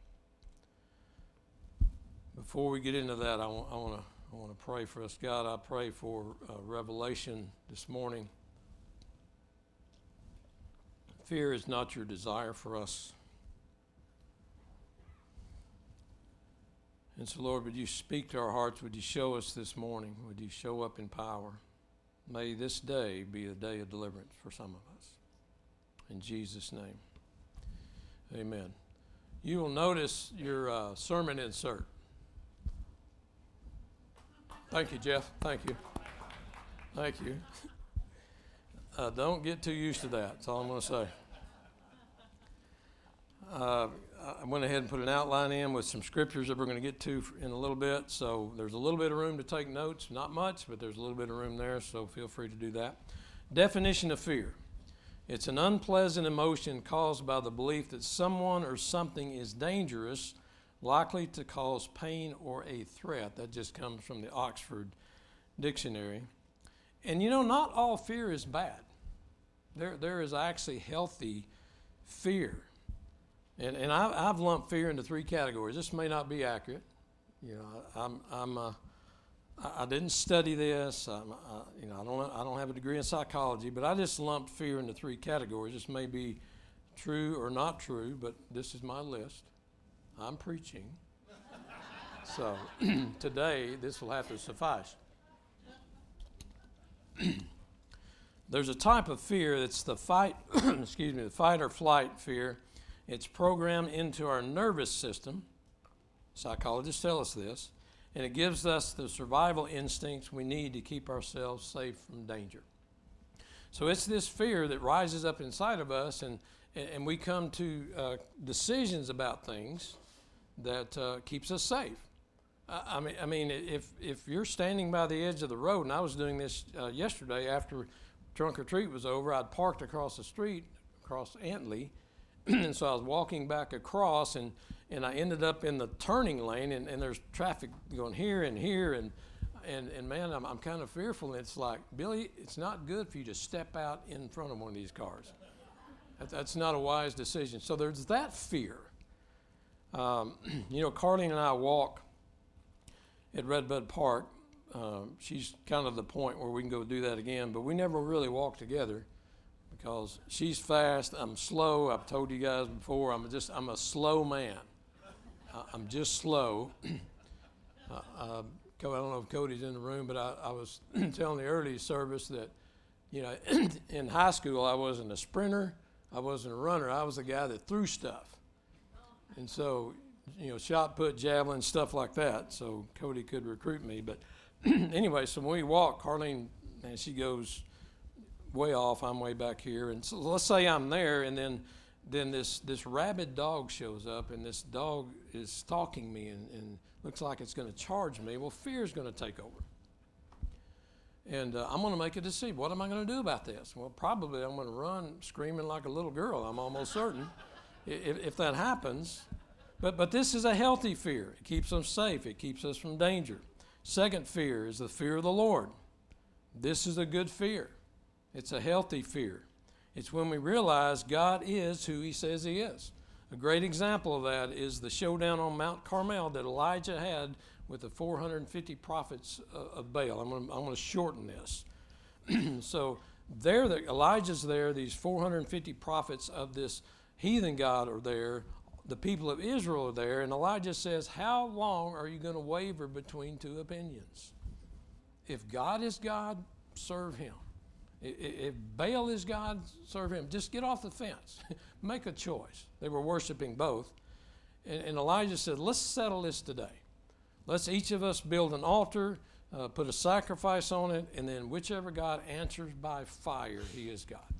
Before we get into that, I want, I want to I want to pray for us. God, I pray for uh, revelation this morning. Fear is not your desire for us. And so, Lord, would you speak to our hearts? Would you show us this morning? Would you show up in power? May this day be a day of deliverance for some of us. In Jesus' name, amen. You will notice your uh, sermon insert. Thank you, Jeff. Thank you. Thank you. Uh, don't get too used to that. That's all I'm going to say. Uh, I went ahead and put an outline in with some scriptures that we're going to get to in a little bit. So there's a little bit of room to take notes. Not much, but there's a little bit of room there, so feel free to do that. Definition of fear. It's an unpleasant emotion caused by the belief that someone or something is dangerous, likely to cause pain or a threat. That just comes from the Oxford Dictionary. And you know, not all fear is bad. There, there is actually healthy fear. And, and I, I've lumped fear into three categories. This may not be accurate. You know, I, I'm, I'm, uh, I, I didn't study this. I'm, uh, you know, I don't, I don't have a degree in psychology, but I just lumped fear into three categories. This may be true or not true, but this is my list. I'm preaching. So today, this will have to suffice. There's a type of fear that's the fight, excuse me, the fight or flight fear. It's programmed into our nervous system. Psychologists tell us this. And it gives us the survival instincts we need to keep ourselves safe from danger. So it's this fear that rises up inside of us, and, and we come to uh, decisions about things that uh, keeps us safe. Uh, I mean, I mean, if if you're standing by the edge of the road, and I was doing this uh, yesterday after trunk or treat was over, I'd parked across the street, across Antley, and so I was walking back across, and, and I ended up in the turning lane, and, and there's traffic going here and here, and And, and man, I'm, I'm kind of fearful. And it's like, Billy, it's not good for you to step out in front of one of these cars. That, that's not a wise decision. So there's that fear. Um, you know, Carlene and I walk at Redbud Park. Um, she's kind of the point where we can go do that again, but we never really walk together because she's fast, I'm slow. I've told you guys before, I'm just, I'm a slow man. Uh, I'm just slow. uh, uh, I don't know if Cody's in the room, but I, I was telling the early service that, you know, in high school I wasn't a sprinter, I wasn't a runner, I was a guy that threw stuff. And so, you know, shot put, javelin, stuff like that, so Cody could recruit me. But anyway, so when we walk, Carlene, and she goes way off, I'm way back here, and so let's say I'm there, and then then this, this rabid dog shows up, and this dog is stalking me and, and looks like it's going to charge me. Well, fear is going to take over. And uh, I'm going to make a decision. What am I going to do about this? Well, probably I'm going to run screaming like a little girl, I'm almost certain, if, if that happens. But, but this is a healthy fear. It keeps us safe. It keeps us from danger. Second fear is the fear of the Lord. This is a good fear. It's a healthy fear. It's when we realize God is who he says he is. A great example of that is the showdown on Mount Carmel that Elijah had with the four hundred fifty prophets of Baal. I'm going to, I'm going to shorten this. So there, the, Elijah's there, these four hundred fifty prophets of this heathen god are there, the people of Israel are there, and Elijah says, how long are you going to waver between two opinions? If God is God, serve him. If Baal is God, serve him. Just get off the fence. Make a choice. They were worshiping both. And, and Elijah said, let's settle this today. Let's each of us build an altar, uh, put a sacrifice on it, and then whichever God answers by fire, he is God.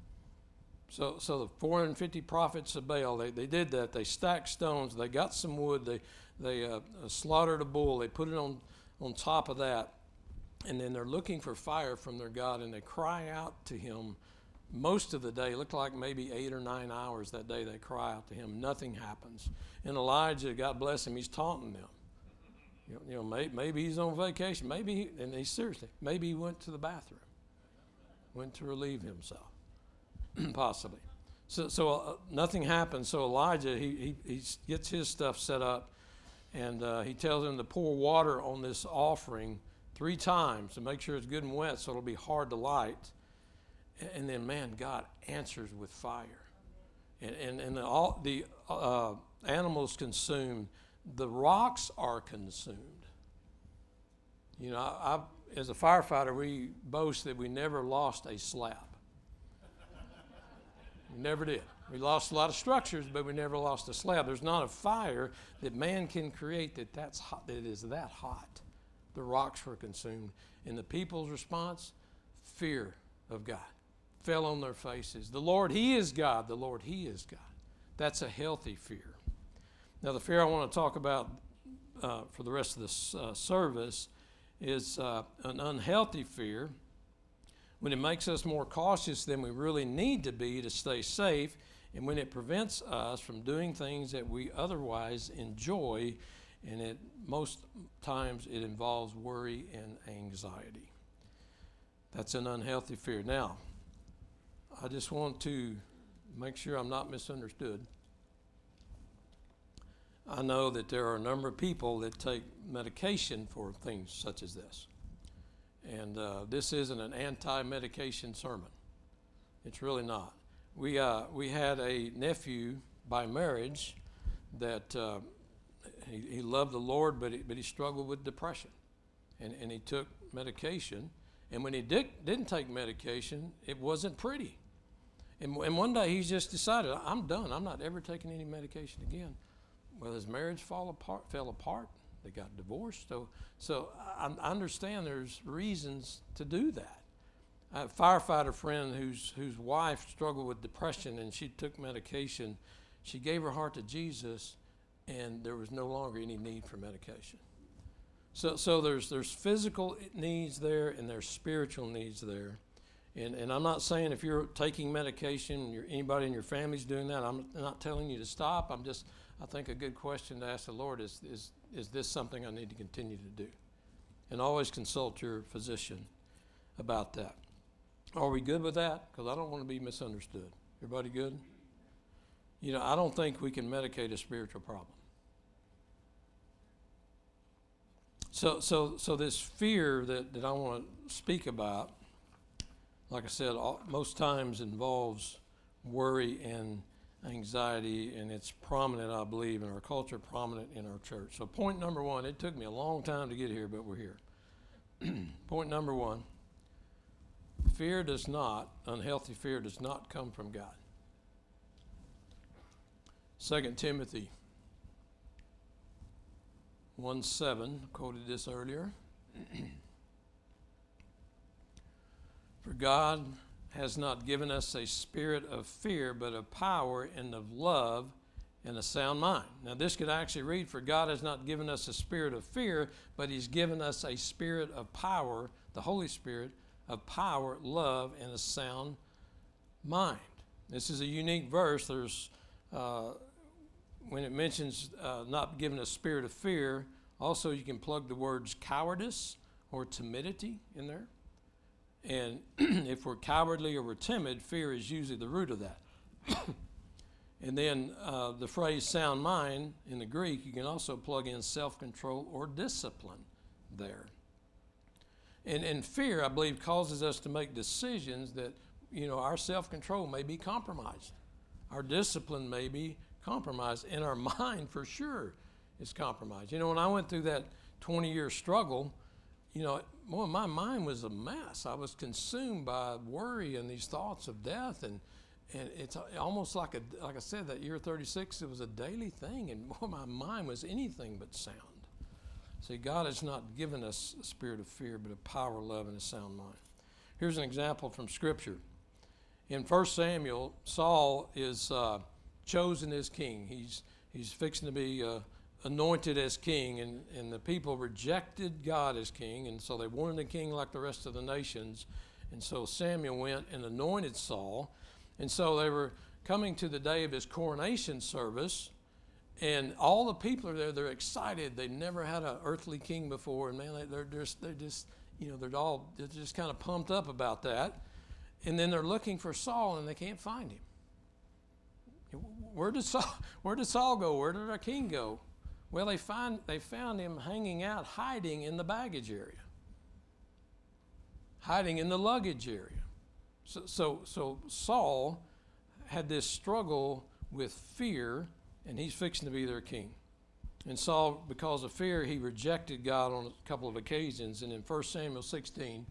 So so the four hundred fifty prophets of Baal, they, they did that. They stacked stones. They got some wood. They, they uh, slaughtered a bull. They put it on, on top of that. And then they're looking for fire from their God, and they cry out to him most of the day. It looked like maybe eight or nine hours that day they cry out to him. Nothing happens. And Elijah, God bless him, he's taunting them. You know, you know maybe, maybe he's on vacation. Maybe, he, and he seriously, maybe he went to the bathroom, went to relieve himself, possibly. So, so uh, nothing happens. So Elijah, he, he, he gets his stuff set up, and uh, he tells him to pour water on this offering three times to make sure it's good and wet so it'll be hard to light. And then, man, God answers with fire. And, and, and the, all, the uh, animals consumed. The rocks are consumed. You know, I, I, as a firefighter, we boast that we never lost a slab. We never did. We lost a lot of structures, but we never lost a slab. There's not a fire that man can create that, that's hot, that is that hot. The rocks were consumed. And the people's response, fear of God, fell on their faces. The Lord, he is God. The Lord, he is God. That's a healthy fear. Now, the fear I want to talk about uh, for the rest of this uh, service is uh, an unhealthy fear when it makes us more cautious than we really need to be to stay safe, and when it prevents us from doing things that we otherwise enjoy. And it most times it involves worry and anxiety. That's an unhealthy fear. Now, I just want to make sure I'm not misunderstood. I know that there are a number of people that take medication for things such as this. And uh, this isn't an anti-medication sermon. It's really not. We, uh, we had a nephew by marriage that uh, He, he loved the Lord, but he, but he struggled with depression. And, and he took medication. And when he did, didn't take medication, it wasn't pretty. And, and one day he just decided, I'm done. I'm not ever taking any medication again. Well, his marriage fall apart, fell apart. They got divorced. So, so I, I understand there's reasons to do that. I have a firefighter friend whose, whose wife struggled with depression, and she took medication. She gave her heart to Jesus, and there was no longer any need for medication. So so there's there's physical needs there, and there's spiritual needs there. And and I'm not saying if you're taking medication, you're, anybody in your family's doing that, I'm not telling you to stop. I'm just, I think a good question to ask the Lord is, is, is this something I need to continue to do? and always consult your physician about that. Are we good with that? Because I don't want to be misunderstood. Everybody good? You know, I don't think we can medicate a spiritual problem. So, so, so this fear that, that I want to speak about, like I said, all, most times involves worry and anxiety, and it's prominent, I believe, in our culture, prominent in our church. So point number one, it took me a long time to get here, but we're here. Point number one, fear does not, unhealthy fear does not come from God. Second Timothy one seven, quoted this earlier. For God has not given us a spirit of fear, but of power and of love and a sound mind. Now this could actually read, for God has not given us a spirit of fear, but he's given us a spirit of power, the Holy Spirit, of power, love, and a sound mind. This is a unique verse. There's, uh, when it mentions uh, not given a spirit of fear, also you can plug the words cowardice or timidity in there. And if we're cowardly or we're timid, fear is usually the root of that. And then uh, the phrase sound mind in the Greek, you can also plug in self-control or discipline there. And, and fear, I believe, causes us to make decisions that, you know, our self-control may be compromised. Our discipline may be compromised. And our mind, for sure, is compromised. You know, when I went through that twenty-year struggle, you know, boy, my mind was a mess. I was consumed by worry and these thoughts of death. And, and it's almost like, a, like I said, that year thirty-six, it was a daily thing. And boy, my mind was anything but sound. See, God has not given us a spirit of fear, but of power, love, and a sound mind. Here's an example from Scripture. In First Samuel, Saul is uh, chosen as king. He's, he's fixing to be uh, anointed as king, and, and the people rejected God as king, and so they wanted a king like the rest of the nations. And so Samuel went and anointed Saul. And so they were coming to the day of his coronation service, and all the people are there. They're excited. They never had an earthly king before, and man, they, they're just, they're just, you know, they're all they're just kind of pumped up about that. And then they're looking for Saul, and they can't find him. Where did Saul? Where did Saul go? Where did our king go? Well, they find they found him hanging out, hiding in the baggage area, hiding in the luggage area. So, so, so Saul had this struggle with fear. And he's fixing to be their king. And Saul, because of fear, he rejected God on a couple of occasions. And in First Samuel sixteen,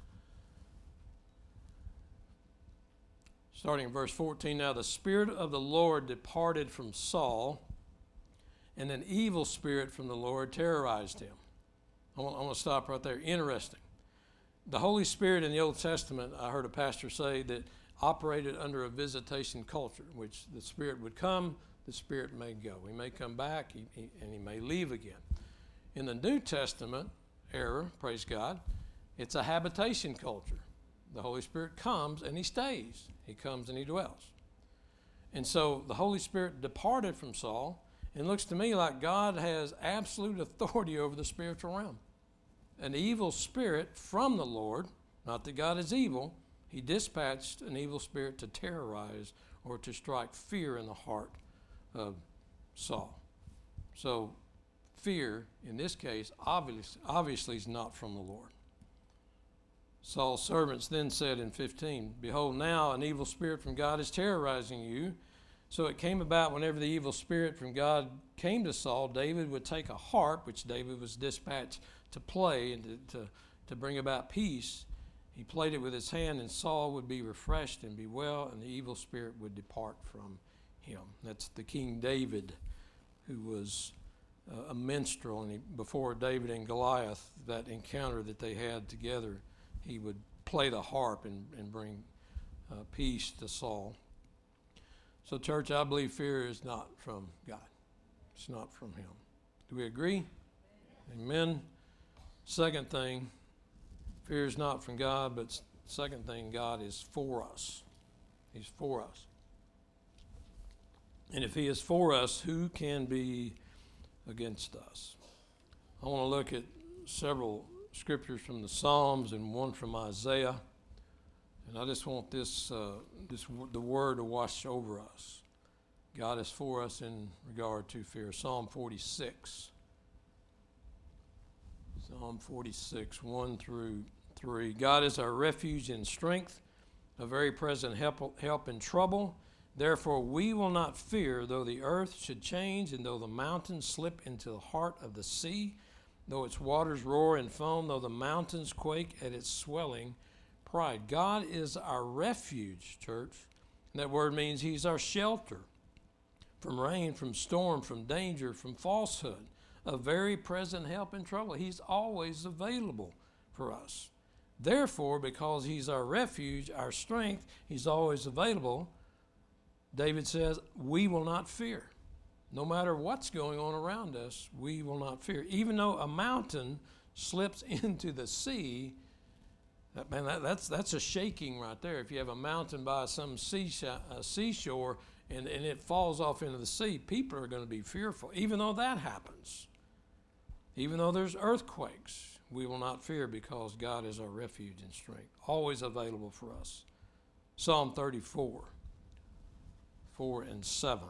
starting in verse fourteen, now the Spirit of the Lord departed from Saul, and an evil spirit from the Lord terrorized him. I want, I want to stop right there. Interesting. The Holy Spirit in the Old Testament, I heard a pastor say, that operated under a visitation culture, which the Spirit would come, the Spirit may go. He may come back, he, he, and he may leave again. In the New Testament era, praise God, it's a habitation culture. The Holy Spirit comes and he stays. He comes and he dwells. And so the Holy Spirit departed from Saul, and it looks to me like God has absolute authority over the spiritual realm. An evil spirit from the Lord, not that God is evil, he dispatched an evil spirit to terrorize or to strike fear in the heart of Saul. So fear, in this case, obviously, obviously is not from the Lord. Saul's servants then said in fifteen, behold, now an evil spirit from God is terrorizing you. So it came about whenever the evil spirit from God came to Saul, David would take a harp, which David was dispatched to play and to, to, to bring about peace. He played it with his hand, and Saul would be refreshed and be well, and the evil spirit would depart from him. That's the King David, who was uh, a minstrel, and he, before David and Goliath, that encounter that they had together, he would play the harp and, and bring uh, peace to Saul. So church, I believe fear is not from God. It's not from him. Do we agree? Amen. Amen. Second thing, fear is not from God, but second thing, God is for us. He's for us. And if he is for us, who can be against us? I want to look at several scriptures from the Psalms and one from Isaiah. And I just want this, uh, this the word to wash over us. God is for us in regard to fear. Psalm forty-six. Psalm forty-six, one through three. God is our refuge and strength, a very present help, help in trouble. Therefore we will not fear, though the earth should change, and though the mountains slip into the heart of the sea, though its waters roar and foam, though the mountains quake at its swelling pride. God is our refuge, church. And that word means he's our shelter from rain, from storm, from danger, from falsehood, a very present help in trouble. He's always available for us. Therefore, because he's our refuge, our strength, he's always available, David says, we will not fear. No matter what's going on around us, we will not fear. Even though a mountain slips into the sea, that, man, that, that's, that's a shaking right there. If you have a mountain by some seashore, uh, seashore and, and it falls off into the sea, people are going to be fearful. Even though that happens, even though there's earthquakes, we will not fear because God is our refuge and strength, always available for us. Psalm thirty-four, four and seven.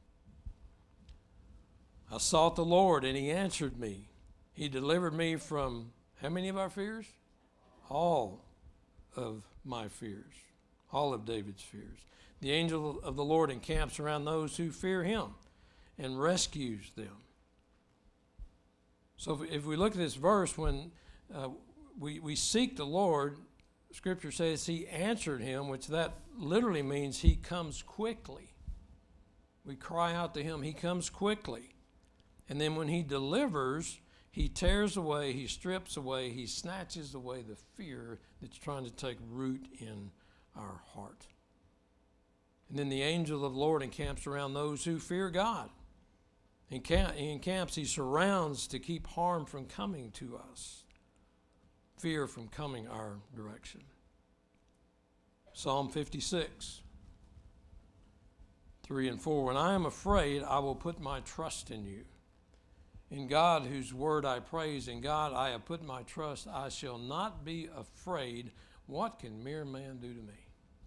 I sought the Lord, and he answered me. He delivered me from how many of our fears? All of my fears, all of David's fears. The angel of the Lord encamps around those who fear him and rescues them. So if, if we look at this verse, when uh, we, we seek the Lord, Scripture says he answered him, which that literally means he comes quickly. We cry out to him, he comes quickly. And then when he delivers, he tears away, he strips away, he snatches away the fear that's trying to take root in our heart. And then the angel of the Lord encamps around those who fear God. He encamps, he surrounds to keep harm from coming to us, fear from coming our direction. Psalm fifty-six, three and four. When I am afraid, I will put my trust in you. In God, whose word I praise, in God I have put my trust. I shall not be afraid. What can mere man do to me?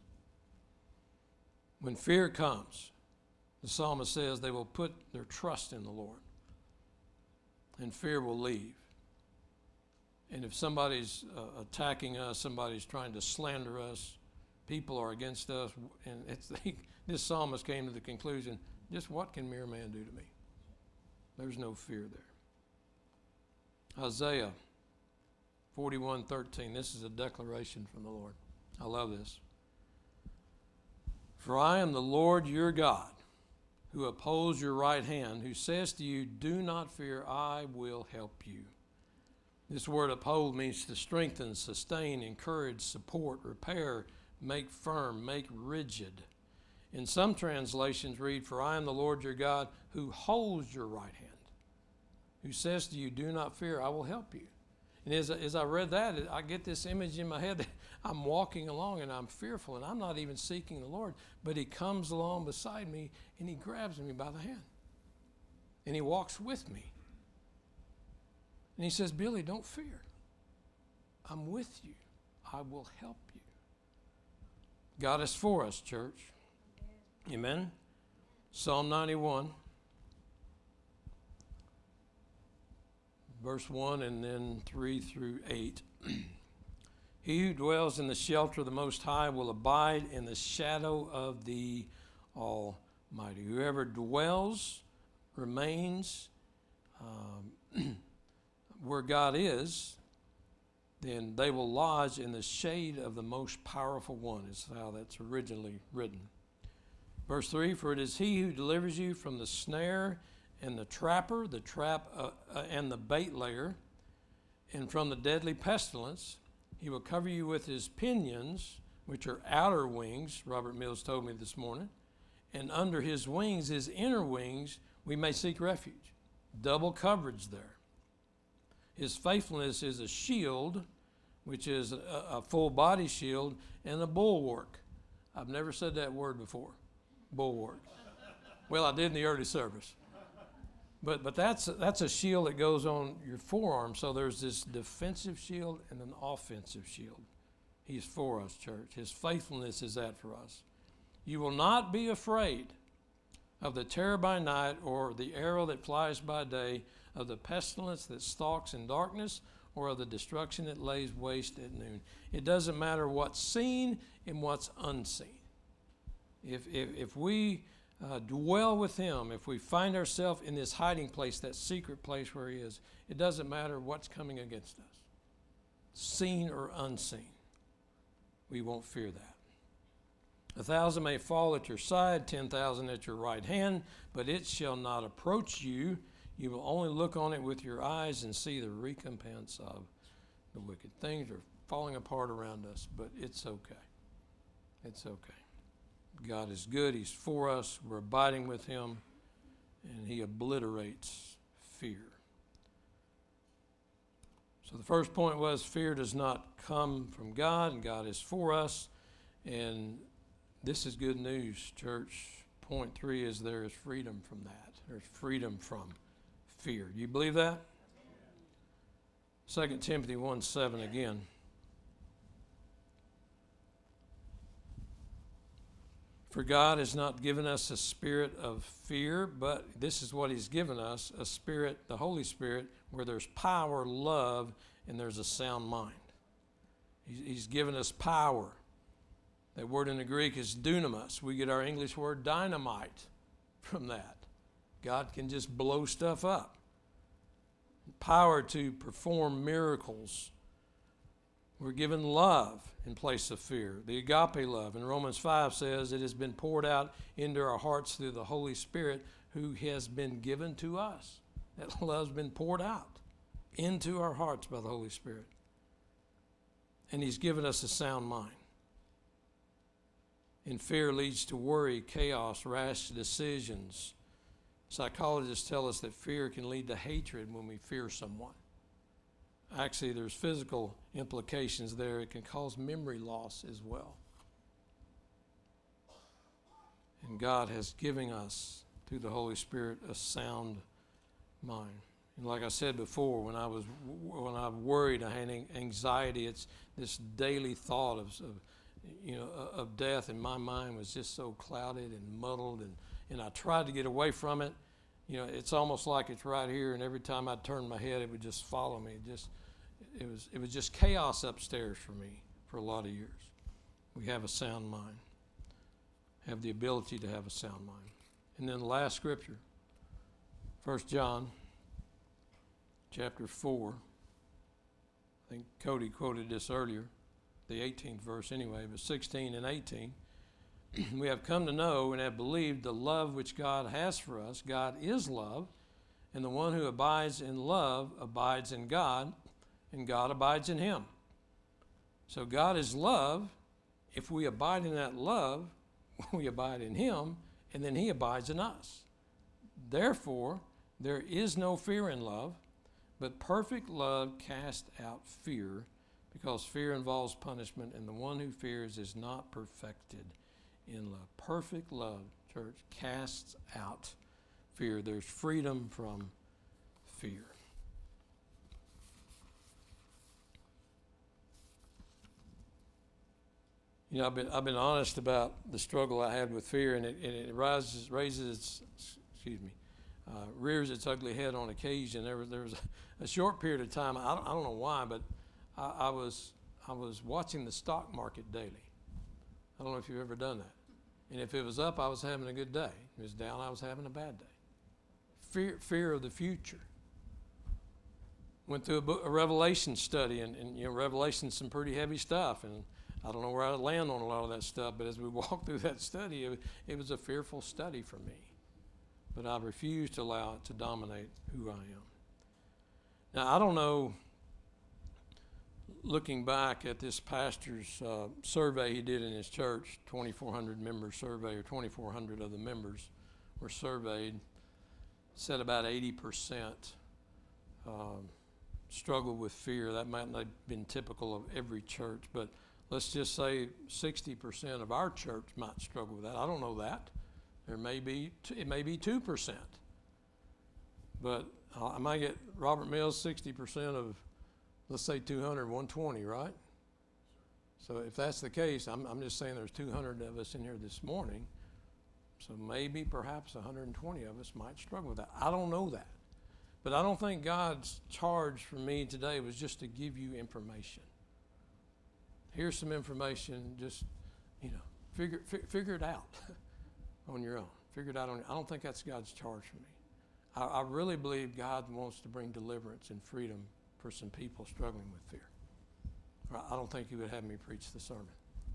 When fear comes, the psalmist says they will put their trust in the Lord, and fear will leave. And if somebody's uh, attacking us, somebody's trying to slander us, people are against us, and it's the, this psalmist came to the conclusion, just what can mere man do to me? There's no fear there. Isaiah forty-one thirteen. This is a declaration from the Lord. I love this. For I am the Lord your God, who upholds your right hand, who says to you, do not fear, I will help you. This word uphold means to strengthen, sustain, encourage, support, repair, make firm, make rigid. In some translations read, for I am the Lord your God, who holds your right hand, who says to you, do not fear, I will help you. And as, as I read that, I get this image in my head that I'm walking along and I'm fearful and I'm not even seeking the Lord, but he comes along beside me and he grabs me by the hand and he walks with me. And he says, Billy, don't fear. I'm with you. I will help you. God is for us, church. Amen. Psalm ninety-one. Verse one and then three through eight. He who dwells in the shelter of the Most High will abide in the shadow of the Almighty. Whoever dwells, remains um, where God is, then they will lodge in the shade of the most powerful one, is how that's originally written. Verse three, for it is he who delivers you from the snare and the trapper, the trap uh, uh, and the bait layer, and from the deadly pestilence. He will cover you with his pinions, which are outer wings, Robert Mills told me this morning, and under his wings, his inner wings, we may seek refuge. Double coverage there. His faithfulness is a shield, which is a, a full body shield, and a bulwark. I've never said that word before, bulwark. Well, I did in the early service. But but that's that's a shield that goes on your forearm. So there's this defensive shield and an offensive shield. He's for us, church. His faithfulness is that for us. You will not be afraid of the terror by night, or the arrow that flies by day, of the pestilence that stalks in darkness, or of the destruction that lays waste at noon. It doesn't matter what's seen and what's unseen. If if, if we uh, dwell with him, if we find ourselves in this hiding place, that secret place where he is, it doesn't matter what's coming against us, seen or unseen. We won't fear that. A thousand may fall at your side, ten thousand at your right hand, but it shall not approach you. You will only look on it with your eyes and see the recompense of the wicked. Things are falling apart around us, but it's okay. It's okay. God is good. He's for us. We're abiding with him, and he obliterates fear. So the first point was fear does not come from God, and God is for us. And this is good news, church. Point three is there is freedom from that. There's freedom from fear. You believe that? Second Timothy one seven again. For God has not given us a spirit of fear, but this is what he's given us, a spirit, the Holy Spirit, where there's power, love, and there's a sound mind. He's given us power. That word in the Greek is dunamis. We get our English word dynamite from that. God can just blow stuff up. Power to perform miracles. We're given love in place of fear. The agape love in Romans five says it has been poured out into our hearts through the Holy Spirit who has been given to us. That love's been poured out into our hearts by the Holy Spirit. And he's given us a sound mind. And fear leads to worry, chaos, rash decisions. Psychologists tell us that fear can lead to hatred when we fear someone. Actually, there's physical implications there. It can cause memory loss as well. And God has given us, through the Holy Spirit, a sound mind. And like I said before, when I was when I worried, I had anxiety. It's this daily thought of, of you know of death, and my mind was just so clouded and muddled, and, and I tried to get away from it. You know, it's almost like it's right here, and every time I turned my head, it would just follow me. It just, it was, it was just chaos upstairs for me for a lot of years. We have a sound mind, have the ability to have a sound mind. And then the last scripture, First John, chapter four. I think Cody quoted this earlier, the eighteenth verse anyway, but sixteen and eighteen. We have come to know and have believed the love which God has for us. God is love, and the one who abides in love abides in God, and God abides in him. So God is love. If we abide in that love, we abide in him, and then he abides in us. Therefore, there is no fear in love, but perfect love casts out fear, because fear involves punishment, and the one who fears is not perfected in love. Perfect love, church, casts out fear. There's freedom from fear. You know, I've been I've been honest about the struggle I had with fear, and it, and it rises raises its, excuse me, uh, rears its ugly head on occasion. There was there was a, a short period of time. I don't, I don't know why, but I, I was I was watching the stock market daily. I don't know if you've ever done that. And if it was up, I was having a good day. If it was down, I was having a bad day. Fear, fear of the future. Went through a, book, a Revelation study, and, and you know, Revelation's some pretty heavy stuff, and I don't know where I'd land on a lot of that stuff, but as we walked through that study, it, it was a fearful study for me. But I refused to allow it to dominate who I am. Now, I don't know, looking back at this pastor's uh, survey he did in his church, twenty-four hundred member survey, or twenty-four hundred of the members were surveyed, said about eighty percent um, struggled with fear. That might not have been typical of every church, but let's just say sixty percent of our church might struggle with that. I don't know that. There may be, it may be two percent. But I might get Robert Mills sixty percent of, let's say two hundred, one twenty, right? So if that's the case, I'm, I'm just saying there's two hundred of us in here this morning. So maybe perhaps one hundred twenty of us might struggle with that. I don't know that. But I don't think God's charge for me today was just to give you information. Here's some information, just, you know, figure fi- figure it out on your own. Figure it out on your own. I don't think that's God's charge for me. I, I really believe God wants to bring deliverance and freedom for some people struggling with fear. I don't think he would have me preach the sermon.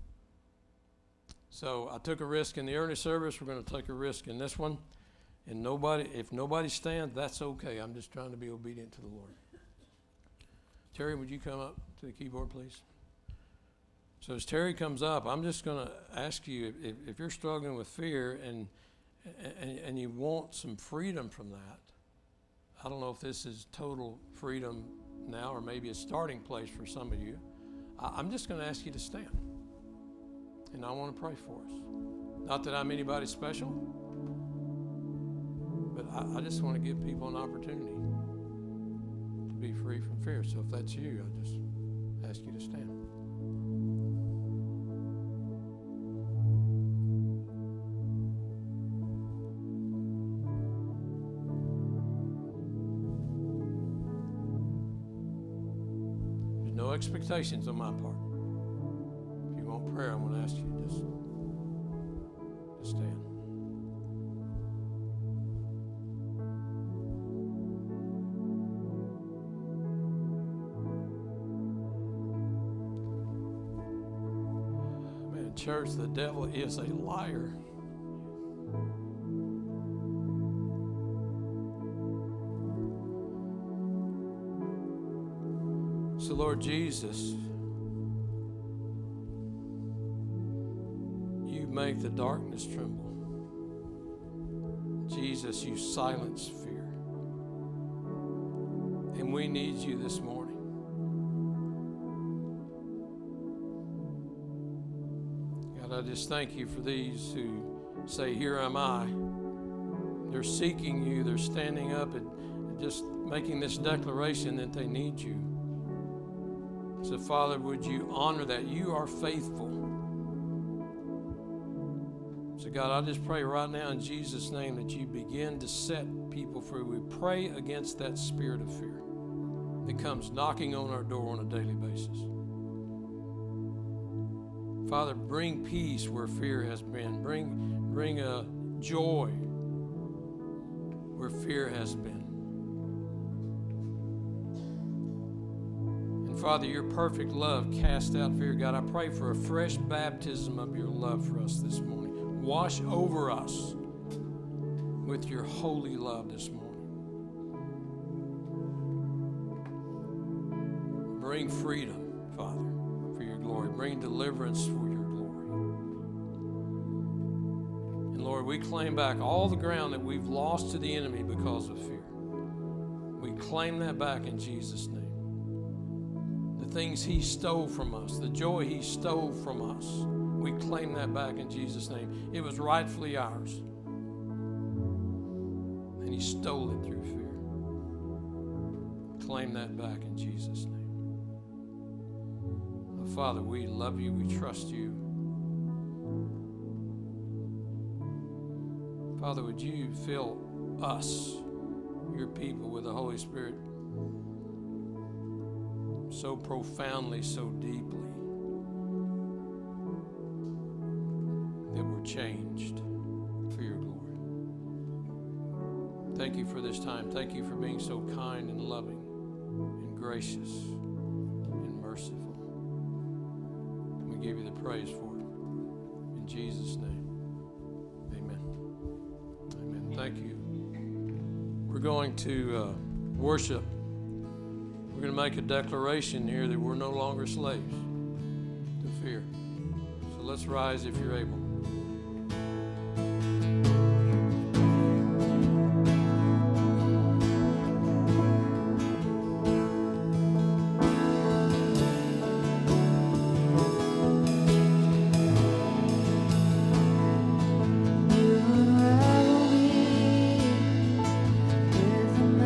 So I took a risk in the early service. We're going to take a risk in this one. And nobody, if nobody stands, that's okay. I'm just trying to be obedient to the Lord. Terry, would you come up to the keyboard, please? So as Terry comes up, I'm just going to ask you, if, if you're struggling with fear and, and and you want some freedom from that, I don't know if this is total freedom now or maybe a starting place for some of you. I, I'm just going to ask you to stand. And I want to pray for us. Not that I'm anybody special, but I, I just want to give people an opportunity to be free from fear. So if that's you, I just ask you to stand. There's no expectations on my part. If you want prayer, I'm going to ask you just to stand. Church, the devil is a liar. So, Lord Jesus, you make the darkness tremble. Jesus, you silence fear. And we need you this morning. I just thank you for these who say, here am I. They're seeking you. They're standing up and just making this declaration that they need you. So, Father, would you honor that? You are faithful. So, God, I just pray right now in Jesus' name that you begin to set people free. We pray against that spirit of fear that comes knocking on our door on a daily basis. Father, bring peace where fear has been. Bring, bring a joy where fear has been. And Father, your perfect love cast out fear. God, I pray for a fresh baptism of your love for us this morning. Wash over us with your holy love this morning. Bring freedom, Father, for your glory. Bring deliverance for your glory. And Lord, we claim back all the ground that we've lost to the enemy because of fear. We claim that back in Jesus' name. The things he stole from us, the joy he stole from us, we claim that back in Jesus' name. It was rightfully ours. And he stole it through fear. Claim that back in Jesus' name. Father, we love you. We trust you. Father, would you fill us, your people, with the Holy Spirit so profoundly, so deeply that we're changed for your glory. Thank you for this time. Thank you for being so kind and loving and gracious and merciful. Give you the praise for it. In Jesus' name, amen. Amen. Thank you. We're going to uh, worship. We're going to make a declaration here that we're no longer slaves to fear. So let's rise if you're able. With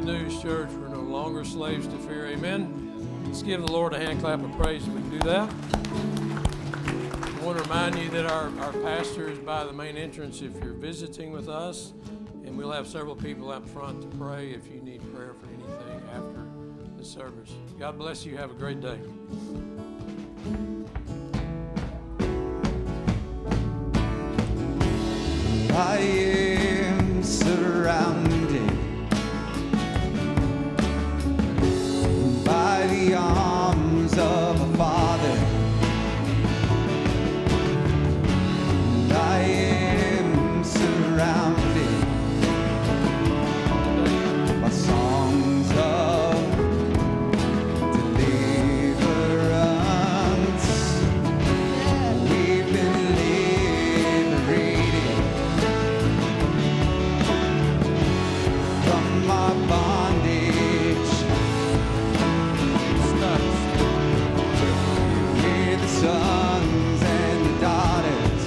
good news, church. We're no longer slaves to fear. Amen. Let's give the Lord a hand clap of praise if we can do that. I want to remind you that our, our pastor is by the main entrance if you're visiting with us. And we'll have several people out front to pray if you need prayer for anything after the service. God bless you. Have a great day. I am surrounded by the arms of a Father. I am surrounded by songs of deliverance. We've been liberated from our bondage. We're the sons and the daughters.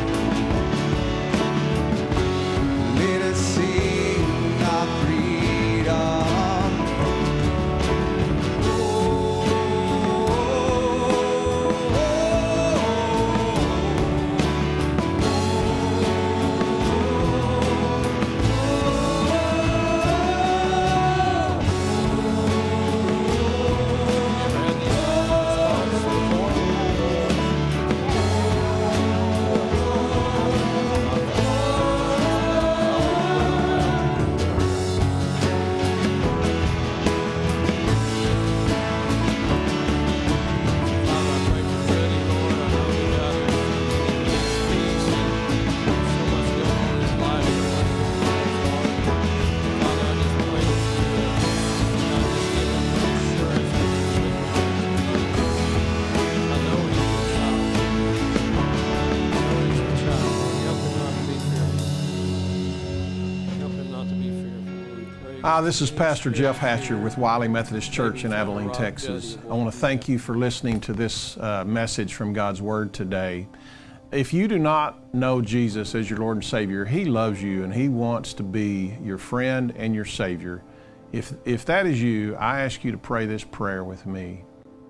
Let us sing our freedom. Hi, this is Pastor Jeff Hatcher with Wiley Methodist Church in Abilene, Texas. I want to thank you for listening to this uh, message from God's Word today. If you do not know Jesus as your Lord and Savior, He loves you and He wants to be your friend and your Savior. If, if that is you, I ask you to pray this prayer with me.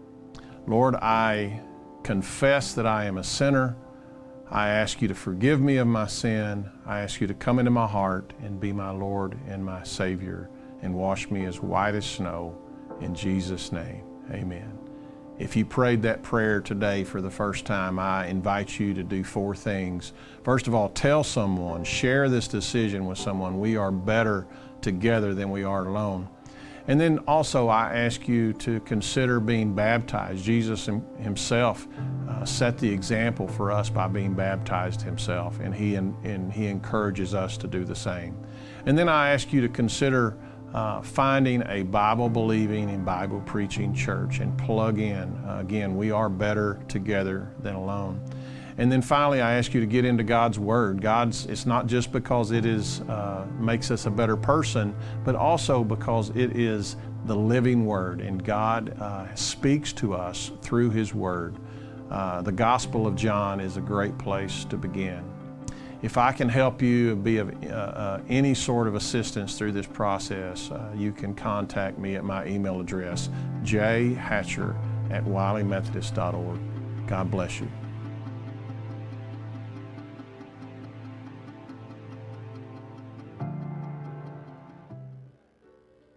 Lord, I confess that I am a sinner. I ask you to forgive me of my sin. I ask you to come into my heart and be my Lord and my Savior and wash me as white as snow. In Jesus' name, amen. If you prayed that prayer today for the first time, I invite you to do four things. First of all, tell someone, share this decision with someone. We are better together than we are alone. And then also I ask you to consider being baptized. Jesus himself uh, set the example for us by being baptized himself, and he, and he encourages us to do the same. And then I ask you to consider uh, finding a Bible-believing and Bible-preaching church and plug in. Uh, again, we are better together than alone. And then finally, I ask you to get into God's Word. God's, it's not just because it is uh, makes us a better person, but also because it is the living Word, and God uh, speaks to us through His Word. Uh, the Gospel of John is a great place to begin. If I can help you be of uh, uh, any sort of assistance through this process, uh, you can contact me at my email address, j hatcher at wiley methodist dot org. God bless you.